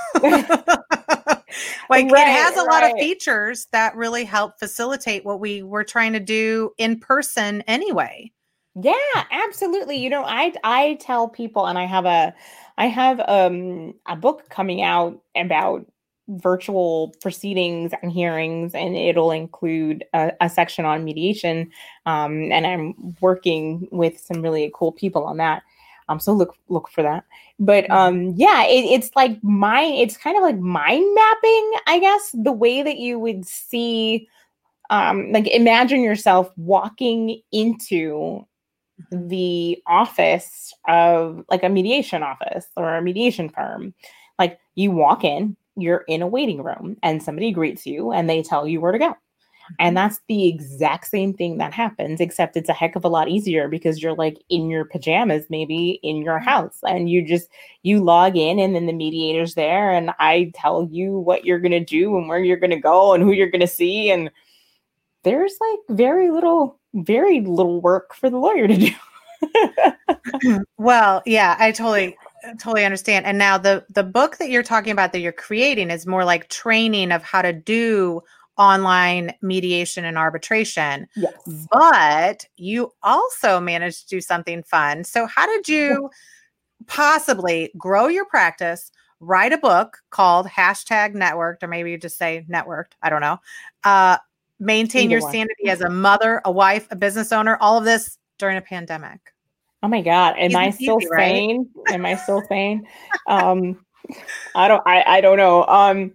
It has a lot of features that really help facilitate what we were trying to do in person anyway. Yeah, absolutely. I tell people, and I have a book coming out about virtual proceedings and hearings, and it'll include a section on mediation. And I'm working with some really cool people on that. So look for that. But it's kind of like mind mapping, I guess, the way that you would see, imagine yourself walking into the office of like a mediation office or a mediation firm. Like you walk in, you're in a waiting room, and somebody greets you and they tell you where to go. And that's the exact same thing that happens, except it's a heck of a lot easier because you're like in your pajamas, maybe in your house, and you log in, and then the mediator's there, and I tell you what you're going to do and where you're going to go and who you're going to see. And there's like very little work for the lawyer to do. Well, yeah, I totally understand. And now the book that you're talking about that you're creating is more like training of how to do online mediation and arbitration. Yes. But you also managed to do something fun. So how did you possibly grow your practice, write a book called #networked, or maybe you just say networked, I don't know, maintain your sanity as a mother, a wife, a business owner, all of this during a pandemic? Oh my God. Am I still sane? Am I still sane? I don't know.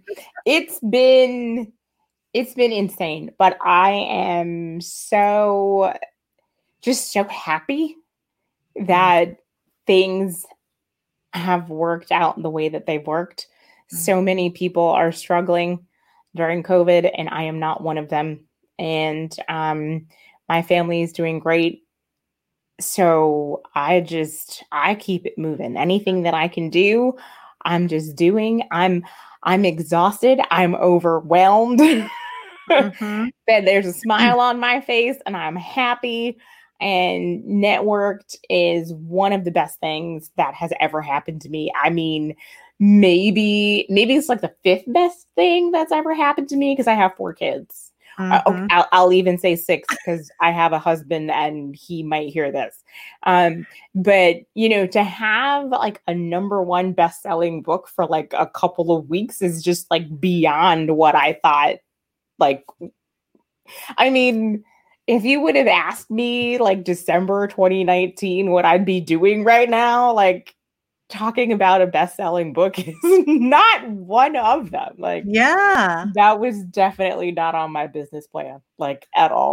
It's been insane, but I am so happy that things have worked out the way that they've worked. So many people are struggling during COVID, and I am not one of them. And my family is doing great. So I keep it moving. Anything that I can do, I'm just doing. I'm exhausted. I'm overwhelmed. But there's a smile on my face, and I'm happy. And networked is one of the best things that has ever happened to me. I mean, maybe it's like the 5th best thing that's ever happened to me because I have 4 kids. Okay, I'll even say 6 because I have a husband and he might hear this. But to have like a #1 best-selling book for like a couple of weeks is just like beyond what I thought. Like, I mean, if you would have asked me like December 2019 what I'd be doing right now, like talking about a best-selling book is not one of them. Like, yeah, that was definitely not on my business plan, like at all.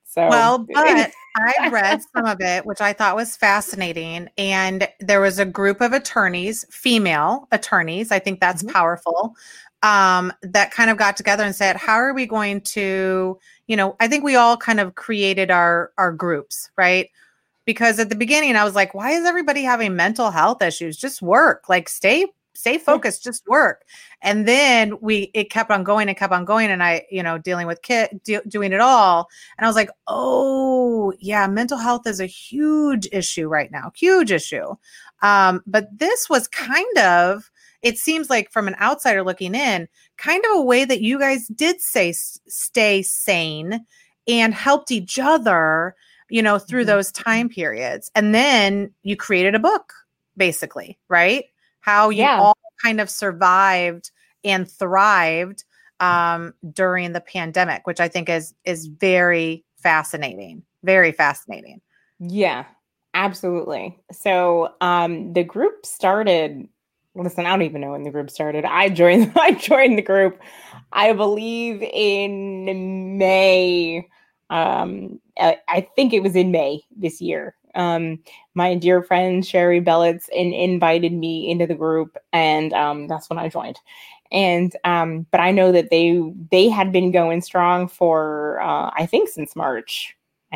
So, Well, but I read some of it, which I thought was fascinating. And there was a group of attorneys, female attorneys, I think that's Mhm. powerful, that kind of got together and said, how are we going to, I think we all kind of created our groups, right? Because at the beginning I was like, why is everybody having mental health issues? Just work, like stay focused, just work. And then it kept on going and kept on going. And I, dealing with doing it all. And I was like, oh yeah, mental health is a huge issue right now. Huge issue. But this was kind of, it seems like from an outsider looking in, kind of a way that you guys did say, stay sane and helped each other, through Mhm. those time periods. And then you created a book, basically, right? How you Yeah. all kind of survived and thrived during the pandemic, which I think is very fascinating. Very fascinating. Yeah, absolutely. So, the group started. Listen, I don't even know when the group started. I joined. I joined the group, I believe, in May. I think it was in May this year. My dear friend Sherry Bellitz invited me into the group, and that's when I joined. And but I know that they had been going strong for I think since March.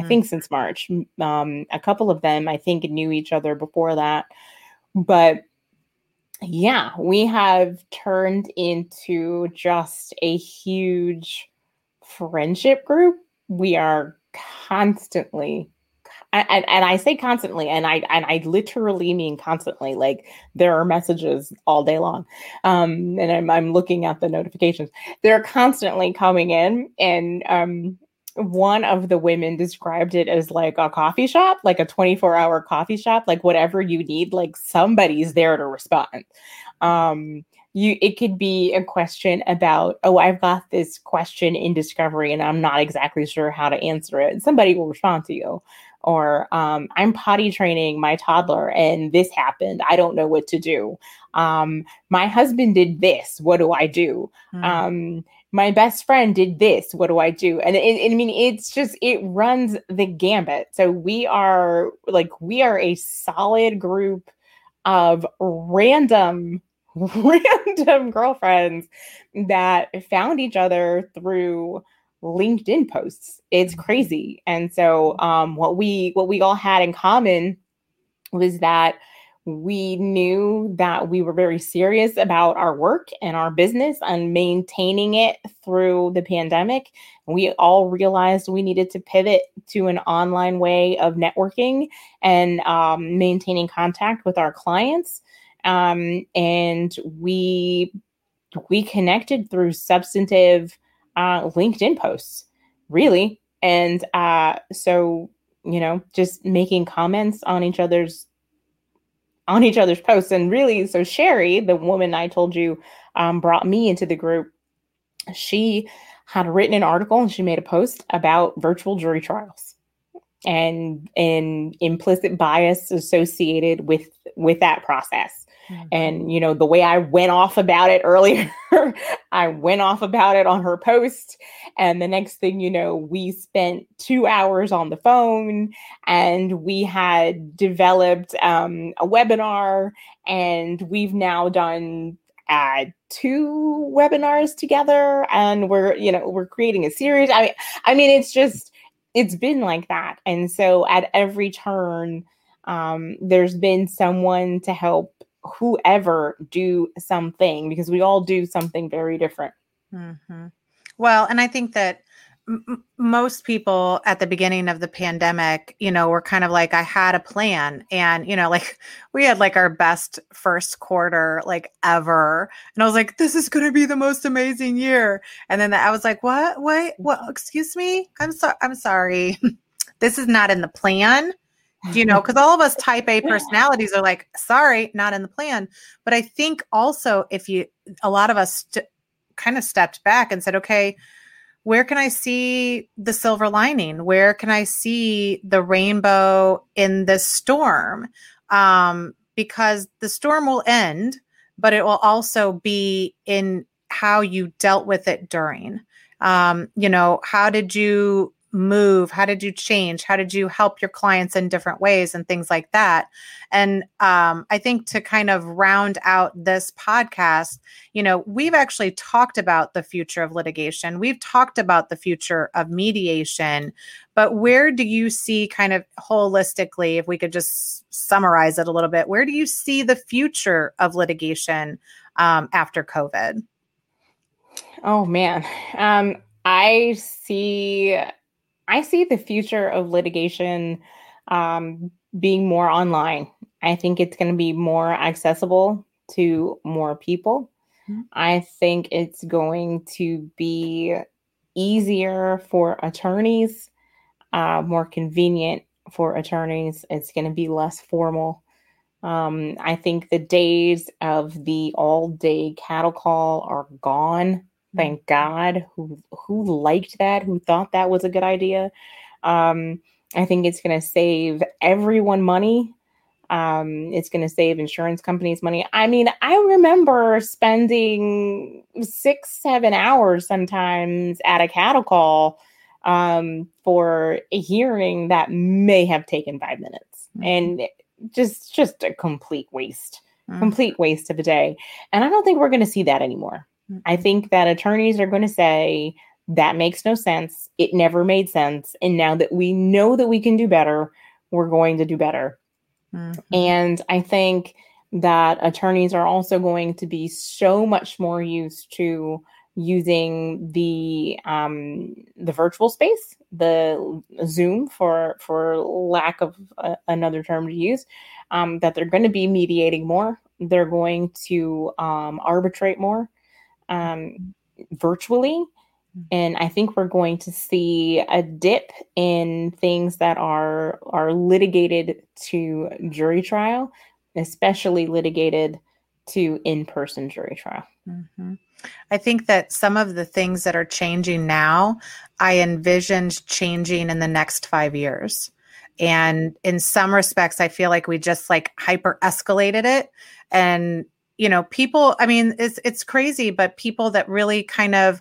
A couple of them, I think, knew each other before that. But yeah, we have turned into just a huge friendship group. We are constantly, and I say constantly, and I literally mean constantly. Like there are messages all day long, and I'm looking at the notifications. They're constantly coming in, and one of the women described it as like a coffee shop, like a 24-hour coffee shop, like whatever you need, like somebody's there to respond. It could be a question about, oh, I've got this question in discovery and I'm not exactly sure how to answer it. Somebody will respond to you. Or I'm potty training my toddler and this happened. I don't know what to do. My husband did this. What do I do? My best friend did this. What do I do? And I mean, it's just, it runs the gambit. So we are a solid group of random girlfriends that found each other through LinkedIn posts. It's crazy. And so what we all had in common was that we knew that we were very serious about our work and our business and maintaining it through the pandemic. We all realized we needed to pivot to an online way of networking and maintaining contact with our clients. And we connected through substantive LinkedIn posts, really. And so, just making comments on each other's posts. And really, so Sherry, the woman I told you brought me into the group, she had written an article and she made a post about virtual jury trials and implicit bias associated with that process. Mm-hmm. And the way I went off about it earlier, I went off about it on her post, and the next thing you know, we spent 2 hours on the phone, and we had developed a webinar, and we've now done 2 webinars together, and we're creating a series. I mean, it's been like that. And so at every turn, there's been someone to help whoever do something, because we all do something very different. Mm-hmm. Well, and I think that most people at the beginning of the pandemic, were kind of like, I had a plan, and, like we had like our best first quarter like ever. And I was like, this is going to be the most amazing year. And then I was like, what, wait, what, excuse me. I'm sorry. This is not in the plan, because all of us type A personalities are like, sorry, not in the plan. But I think also a lot of us kind of stepped back and said, okay, where can I see the silver lining? Where can I see the rainbow in this storm? Because the storm will end, but it will also be in how you dealt with it during. How did you move? How did you change? How did you help your clients in different ways and things like that? And I think to kind of round out this podcast, we've actually talked about the future of litigation. We've talked about the future of mediation, but where do you see kind of holistically, if we could just summarize it a little bit, where do you see the future of litigation after COVID? Oh man. I see the future of litigation being more online. I think it's going to be more accessible to more people. Mm-hmm. I think it's going to be easier for attorneys, more convenient for attorneys. It's going to be less formal. I think the days of the all-day cattle call are gone. Thank God. Who liked that? Who thought that was a good idea? I think it's going to save everyone money. It's going to save insurance companies money. I mean, I remember spending 6-7 hours sometimes at a cattle call for a hearing that may have taken 5 minutes. Mm-hmm. And just a complete waste of a day. And I don't think we're going to see that anymore. Mm-hmm. I think that attorneys are going to say, that makes no sense. It never made sense. And now that we know that we can do better, we're going to do better. Mm-hmm. And I think that attorneys are also going to be so much more used to using the virtual space, the Zoom for lack of another term to use, that they're going to be mediating more. They're going to arbitrate more virtually. And I think we're going to see a dip in things that are litigated to jury trial, especially litigated to in-person jury trial. Mm-hmm. I think that some of the things that are changing now, I envisioned changing in the next 5 years. And in some respects, I feel like we just like hyper escalated it. And, people, I mean, it's crazy, but people that really kind of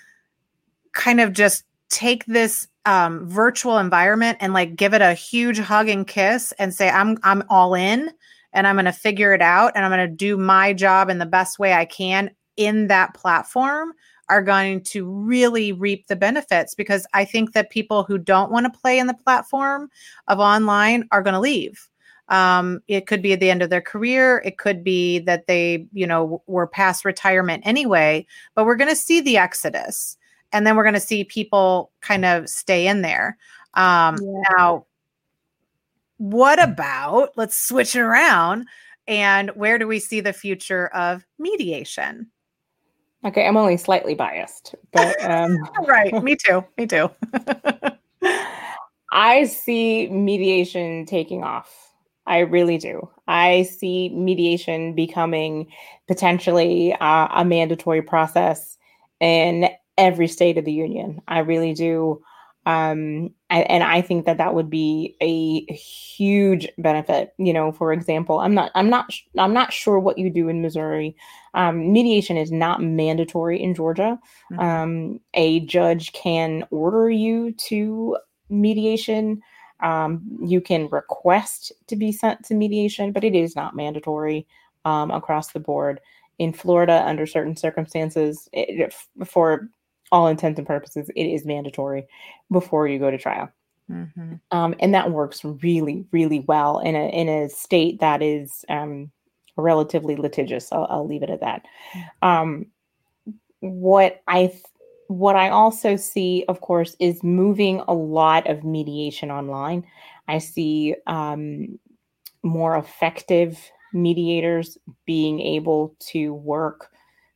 just take this virtual environment and like give it a huge hug and kiss and say, I'm all in and I'm going to figure it out and I'm going to do my job in the best way I can in that platform are going to really reap the benefits, because I think that people who don't want to play in the platform of online are going to leave. It could be at the end of their career. It could be that they, were past retirement anyway, but we're going to see the exodus. And then we're going to see people kind of stay in there. Now, what about, let's switch it around. And where do we see the future of mediation? Okay, I'm only slightly biased, but right. Me too. I see mediation taking off. I really do. I see mediation becoming potentially a mandatory process in every state of the union. I really do. And I think that would be a huge benefit. For example, I'm not sure what you do in Missouri. Mediation is not mandatory in Georgia. Mm-hmm. A judge can order you to mediation. You can request to be sent to mediation, but it is not mandatory across the board. In Florida, under certain circumstances, for all intents and purposes, it is mandatory before you go to trial. Mm-hmm. And that works really, really well in a state that is relatively litigious. I'll leave it at that. What I also see, of course, is moving a lot of mediation online. I see more effective mediators being able to work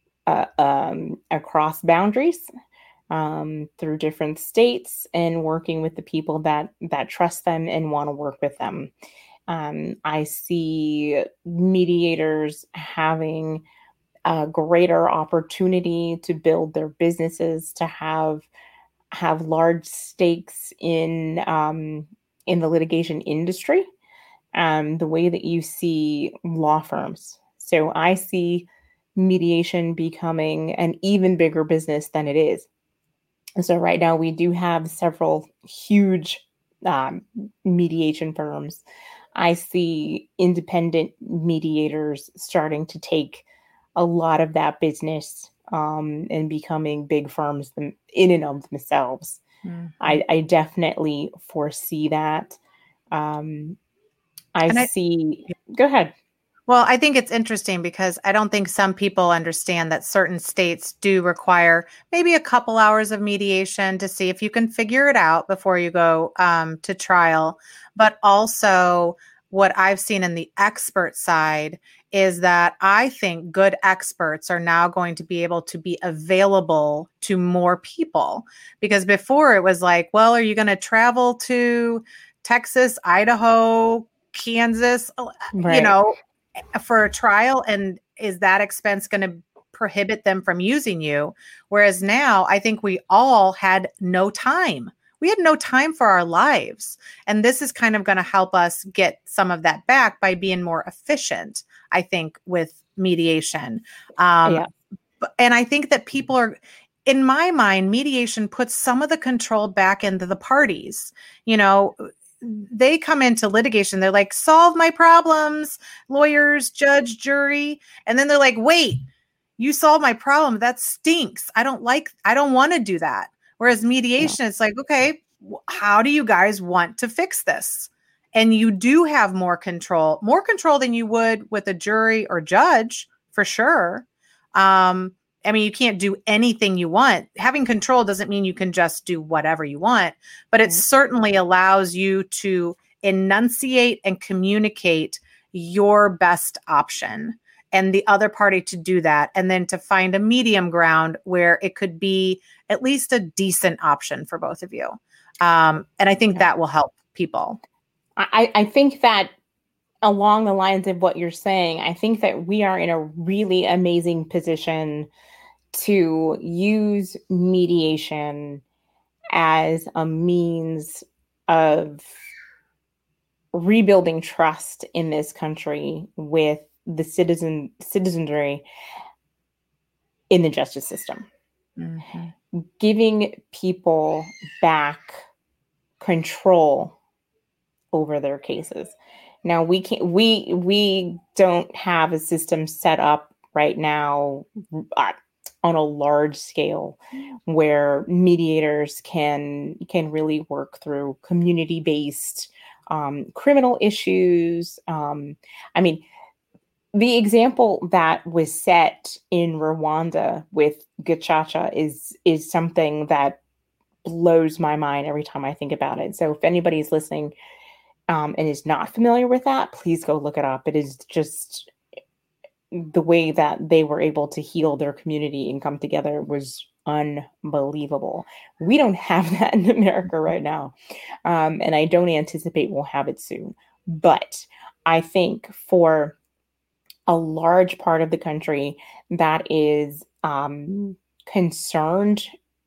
across boundaries through different states and working with the people that trust them and want to work with them. I see mediators having a greater opportunity to build their businesses, to have large stakes in the litigation industry, the way that you see law firms. So I see mediation becoming an even bigger business than it is. So right now we do have several huge mediation firms. I see independent mediators starting to take a lot of that business and becoming big firms in and of themselves. Mm-hmm. I definitely foresee that. I And see. Go ahead. well, I think it's interesting because I don't think some people understand that certain states do require maybe a couple hours of mediation to see if you can figure it out before you go to trial. But also, what I've seen in the expert side is that I think good experts are now going to be able to be available to more people. Because before it was like, well, are you going to travel to Texas, Idaho, Kansas? You Right. know, for a trial, and is that expense going to prohibit them from using you? Whereas now I think we all had no time. We had no time for our lives. And this is kind of going to help us get some of that back by being more efficient, I think, with mediation. Um, Yeah. and I think that people are, in my mind, mediation puts some of the control back into the parties. You know, they come into litigation, they're like, solve my problems, lawyers, judge, jury. And then they're like, wait, you solve my problem. That stinks. I don't want to do that. Whereas Yeah. mediation, it's like, okay, how do you guys want to fix this? And you do have more control than you would with a jury or judge, for sure. I mean, you can't do anything you want. Having control doesn't mean you can just do whatever you want, but it Right. certainly allows you to enunciate and communicate your best option and the other party to do that, and then to find a medium ground where it could be at least a decent option for both of you. And I think Yeah. that will help people. I think that along the lines of what you're saying, I think that we are in a really amazing position to use mediation as a means of rebuilding trust in this country with the citizenry in the justice system, Mm-hmm. giving people back control over their cases. Now we don't have a system set up right now uh, on a large scale where mediators can really work through community based criminal issues. I mean, the example that was set in Rwanda with Gacaca is something that blows my mind every time I think about it. So if anybody's listening and is not familiar with that, please go look it up. It is just the way that they were able to heal their community and come together was unbelievable. We don't have that in America right now. And I don't anticipate we'll have it soon. But I think for a large part of the country that is concerned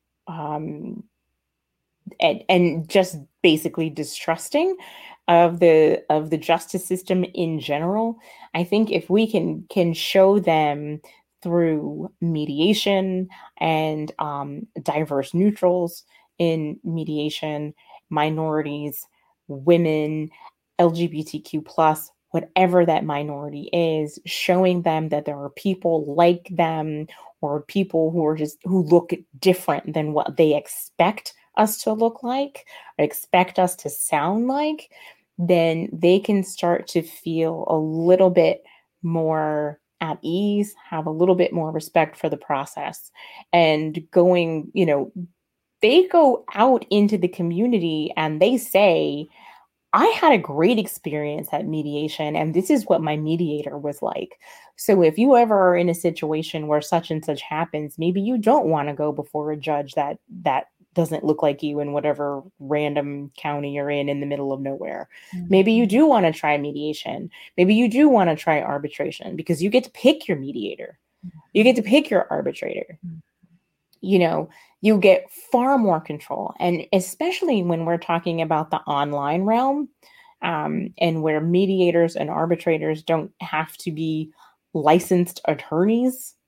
and just basically distrusting of the justice system in general. I think if we can show them through mediation and diverse neutrals in mediation, minorities, women, LGBTQ plus, whatever that minority is, showing them that there are people like them or people who are just who look different than what they expect us to look like or expect us to sound like, then they can start to feel a little bit more at ease, have a little bit more respect for the process. And going, they go out into the community and they say, I had a great experience at mediation, and this is what my mediator was like. So if you ever are in a situation where such and such happens, maybe you don't want to go before a judge that doesn't look like you in whatever random county you're in the middle of nowhere. Maybe you do want to try mediation. Maybe you do want to try arbitration because you get to pick your mediator. You get to pick your arbitrator. You get far more control. And especially when we're talking about the online realm, and where mediators and arbitrators don't have to be licensed attorneys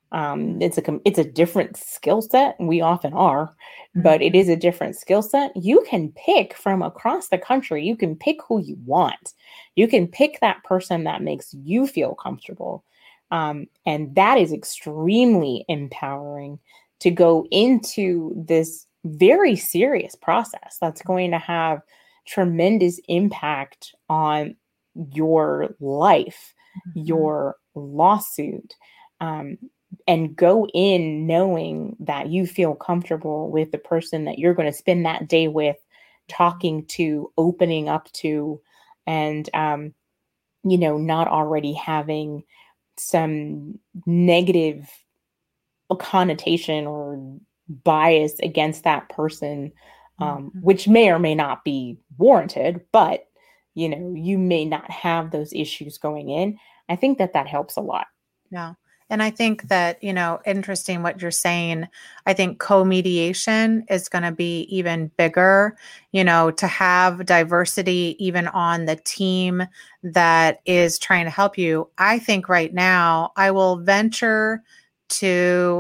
It's a different skill set. We often are, but it is a different skill set. You can pick from across the country. You can pick who you want. You can pick that person that makes you feel comfortable. And that is extremely empowering to go into this very serious process that's going to have tremendous impact on your life, your lawsuit, and go in knowing that you feel comfortable with the person that you're going to spend that day with, talking to, opening up to, and, not already having some negative connotation or bias against that person, which may or may not be warranted, but, you may not have those issues going in. I think that helps a lot. Yeah. And I think that, interesting what you're saying. I think co-mediation is going to be even bigger, to have diversity even on the team that is trying to help you. I think right now I will venture to,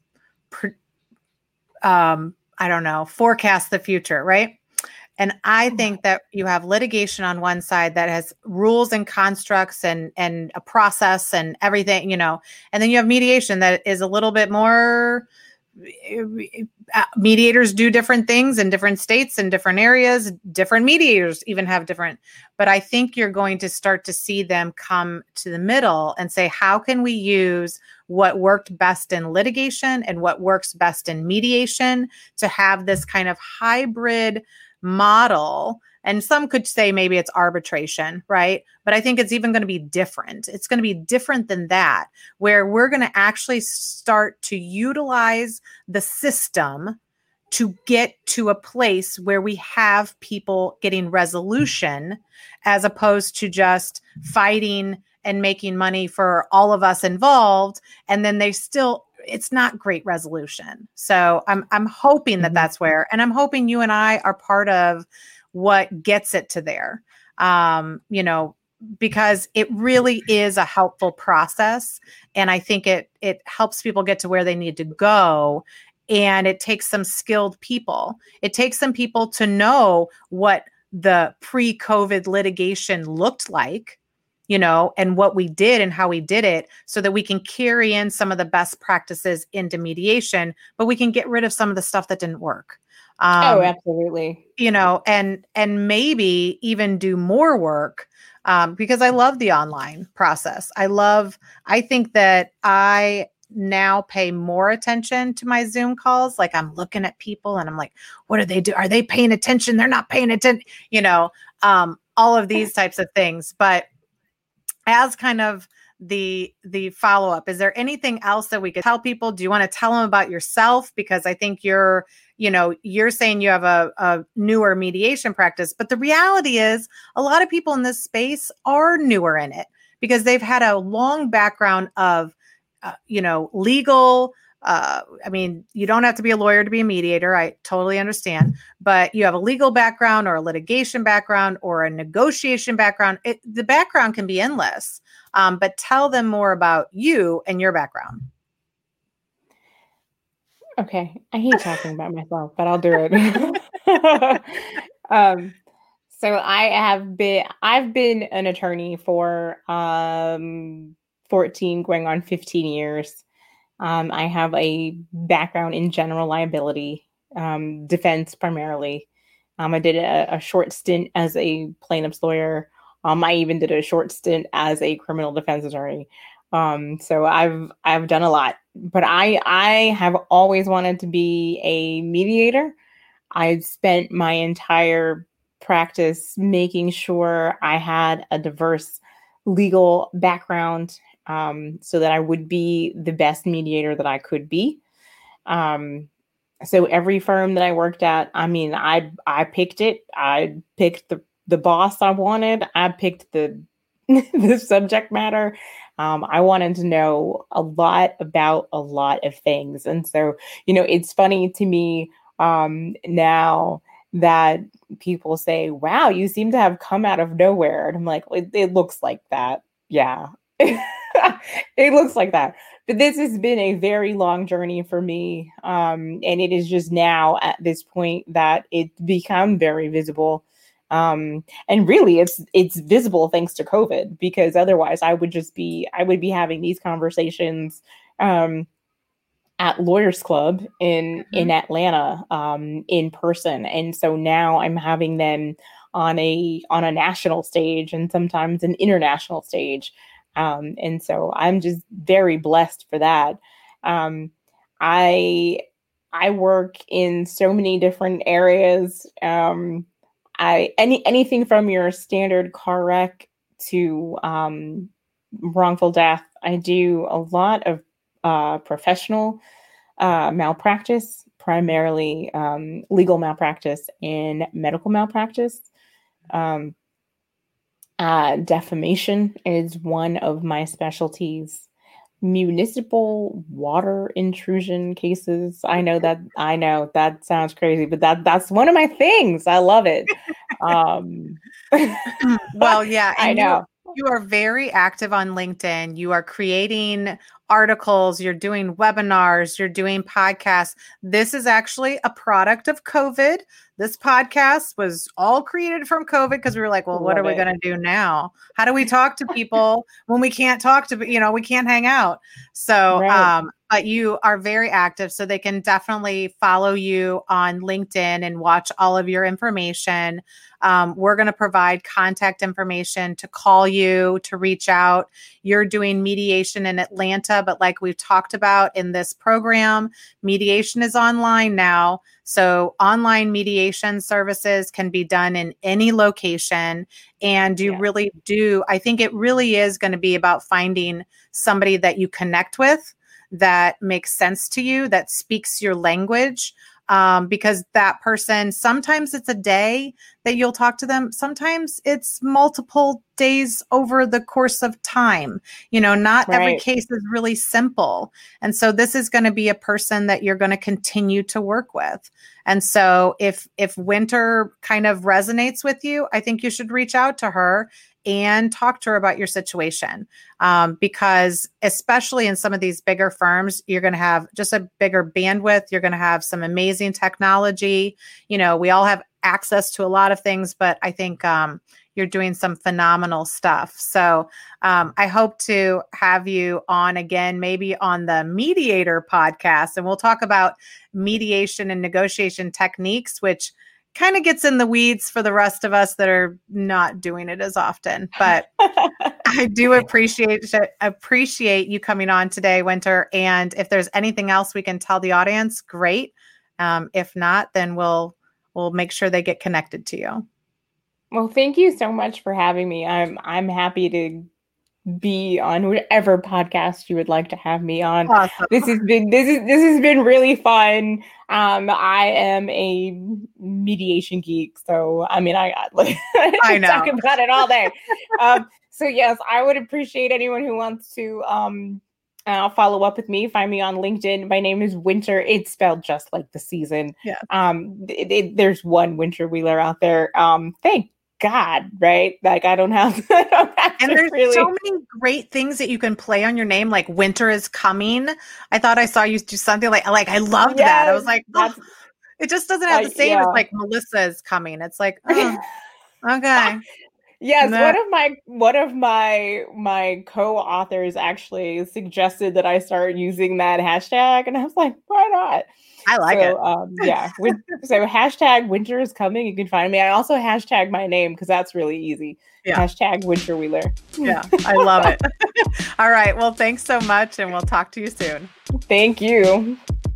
I don't know, forecast the future, right? And I think that you have litigation on one side that has rules and constructs and a process and everything, and then you have mediation that is a little bit more. Mediators do different things in different states and different areas. Different mediators even have different. But I think you're going to start to see them come to the middle and say, how can we use what worked best in litigation and what works best in mediation to have this kind of hybrid model? And some could say maybe it's arbitration, right? But I think it's even going to be different. It's going to be different than that, where we're going to actually start to utilize the system to get to a place where we have people getting resolution as opposed to just fighting and making money for all of us involved. And then it's not great resolution. So I'm hoping that that's where, and I'm hoping you and I are part of what gets it to there, because it really is a helpful process. And I think it helps people get to where they need to go. And it takes some skilled people. It takes some people to know what the pre-COVID litigation looked like, and what we did and how we did it, so that we can carry in some of the best practices into mediation, but we can get rid of some of the stuff that didn't work. Absolutely. And maybe even do more work, because I love the online process. I think that I now pay more attention to my Zoom calls. Like, I'm looking at people and I'm like, what do they do? Are they paying attention? They're not paying attention, all of these types of things. But as kind of the follow-up, is there anything else that we could tell people? Do you want to tell them about yourself? Because I think you're saying you have a newer mediation practice, but the reality is a lot of people in this space are newer in it because they've had a long background of, legal. You don't have to be a lawyer to be a mediator. I totally understand, but you have a legal background or a litigation background or a negotiation background. The background can be endless, but tell them more about you and your background. Okay. I hate talking about myself, but I'll do it. So I've been an attorney for 14 going on 15 years. I have a background in general liability, defense primarily. I did a short stint as a plaintiff's lawyer. I even did a short stint as a criminal defense attorney. So I've done a lot, but I have always wanted to be a mediator. I spent my entire practice making sure I had a diverse legal background, so that I would be the best mediator that I could be. So every firm that I worked at, I picked it. I picked the boss I wanted. I picked the the subject matter. I wanted to know a lot about a lot of things. And so, it's funny to me now that people say, wow, you seem to have come out of nowhere. And I'm like, it looks like that. Yeah. It looks like that. But this has been a very long journey for me. And it is just now at this point that it's become very visible. And really it's visible thanks to COVID, because otherwise I would be having these conversations at Lawyers Club in Atlanta in person. And so now I'm having them on a national stage and sometimes an international stage. And so I'm just very blessed for that. I work in so many different areas. Anything from your standard car wreck to wrongful death. I do a lot of professional malpractice, primarily legal malpractice and medical malpractice. Defamation is one of my specialties. Municipal water intrusion cases. I know that sounds crazy, but that's one of my things. I love it. Well, yeah, I know. You are very active on LinkedIn. You are creating articles, you're doing webinars, you're doing podcasts. This is actually a product of COVID. This podcast was all created from COVID because we were like, well, what are we going to do now? How do we talk to people when we can't talk to, we can't hang out. So, right. But you are very active, so they can definitely follow you on LinkedIn and watch all of your information. We're going to provide contact information to call you, to reach out. You're doing mediation in Atlanta, but like we've talked about in this program, mediation is online now. So online mediation services can be done in any location. And you really do, I think it really is going to be about finding somebody that you connect with, that makes sense to you, that speaks your language. Because that person, sometimes it's a day that you'll talk to them. Sometimes it's multiple days over the course of time. Not every case is really simple. And so this is going to be a person that you're going to continue to work with. And so if Winter kind of resonates with you, I think you should reach out to her and talk to her about your situation. Because especially in some of these bigger firms, you're going to have just a bigger bandwidth. You're going to have some amazing technology. We all have access to a lot of things, but I think you're doing some phenomenal stuff. So I hope to have you on again, maybe on the Mediator podcast, and we'll talk about mediation and negotiation techniques, which kind of gets in the weeds for the rest of us that are not doing it as often. But I do appreciate you coming on today, Winter. And if there's anything else we can tell the audience, great. If not, then we'll make sure they get connected to you. Well, thank you so much for having me. I'm happy to be on whatever podcast you would like to have me on. Awesome. This has been really fun. I am a mediation geek, so I know talk about it all day. So yes, I would appreciate anyone who wants to follow up with me. Find me on LinkedIn. My name is Winter. It's spelled just like the season. Yeah. There's one Winter Wheeler out there. Thank God, right? Like I don't have and there's really so many great things that you can play on your name, like Winter is Coming. I thought I saw you do something like I loved that. I was like, it just doesn't have the same as like Melissa is Coming. It's like, oh, okay. Yes, one of my co-authors actually suggested that I start using that hashtag, and I was like, why not? I like it. Yeah. So hashtag Winter is Coming. You can find me. I also hashtag my name because that's really easy. Yeah. Hashtag Winter Wheeler. Yeah, I love it. All right. Well, thanks so much, and we'll talk to you soon. Thank you.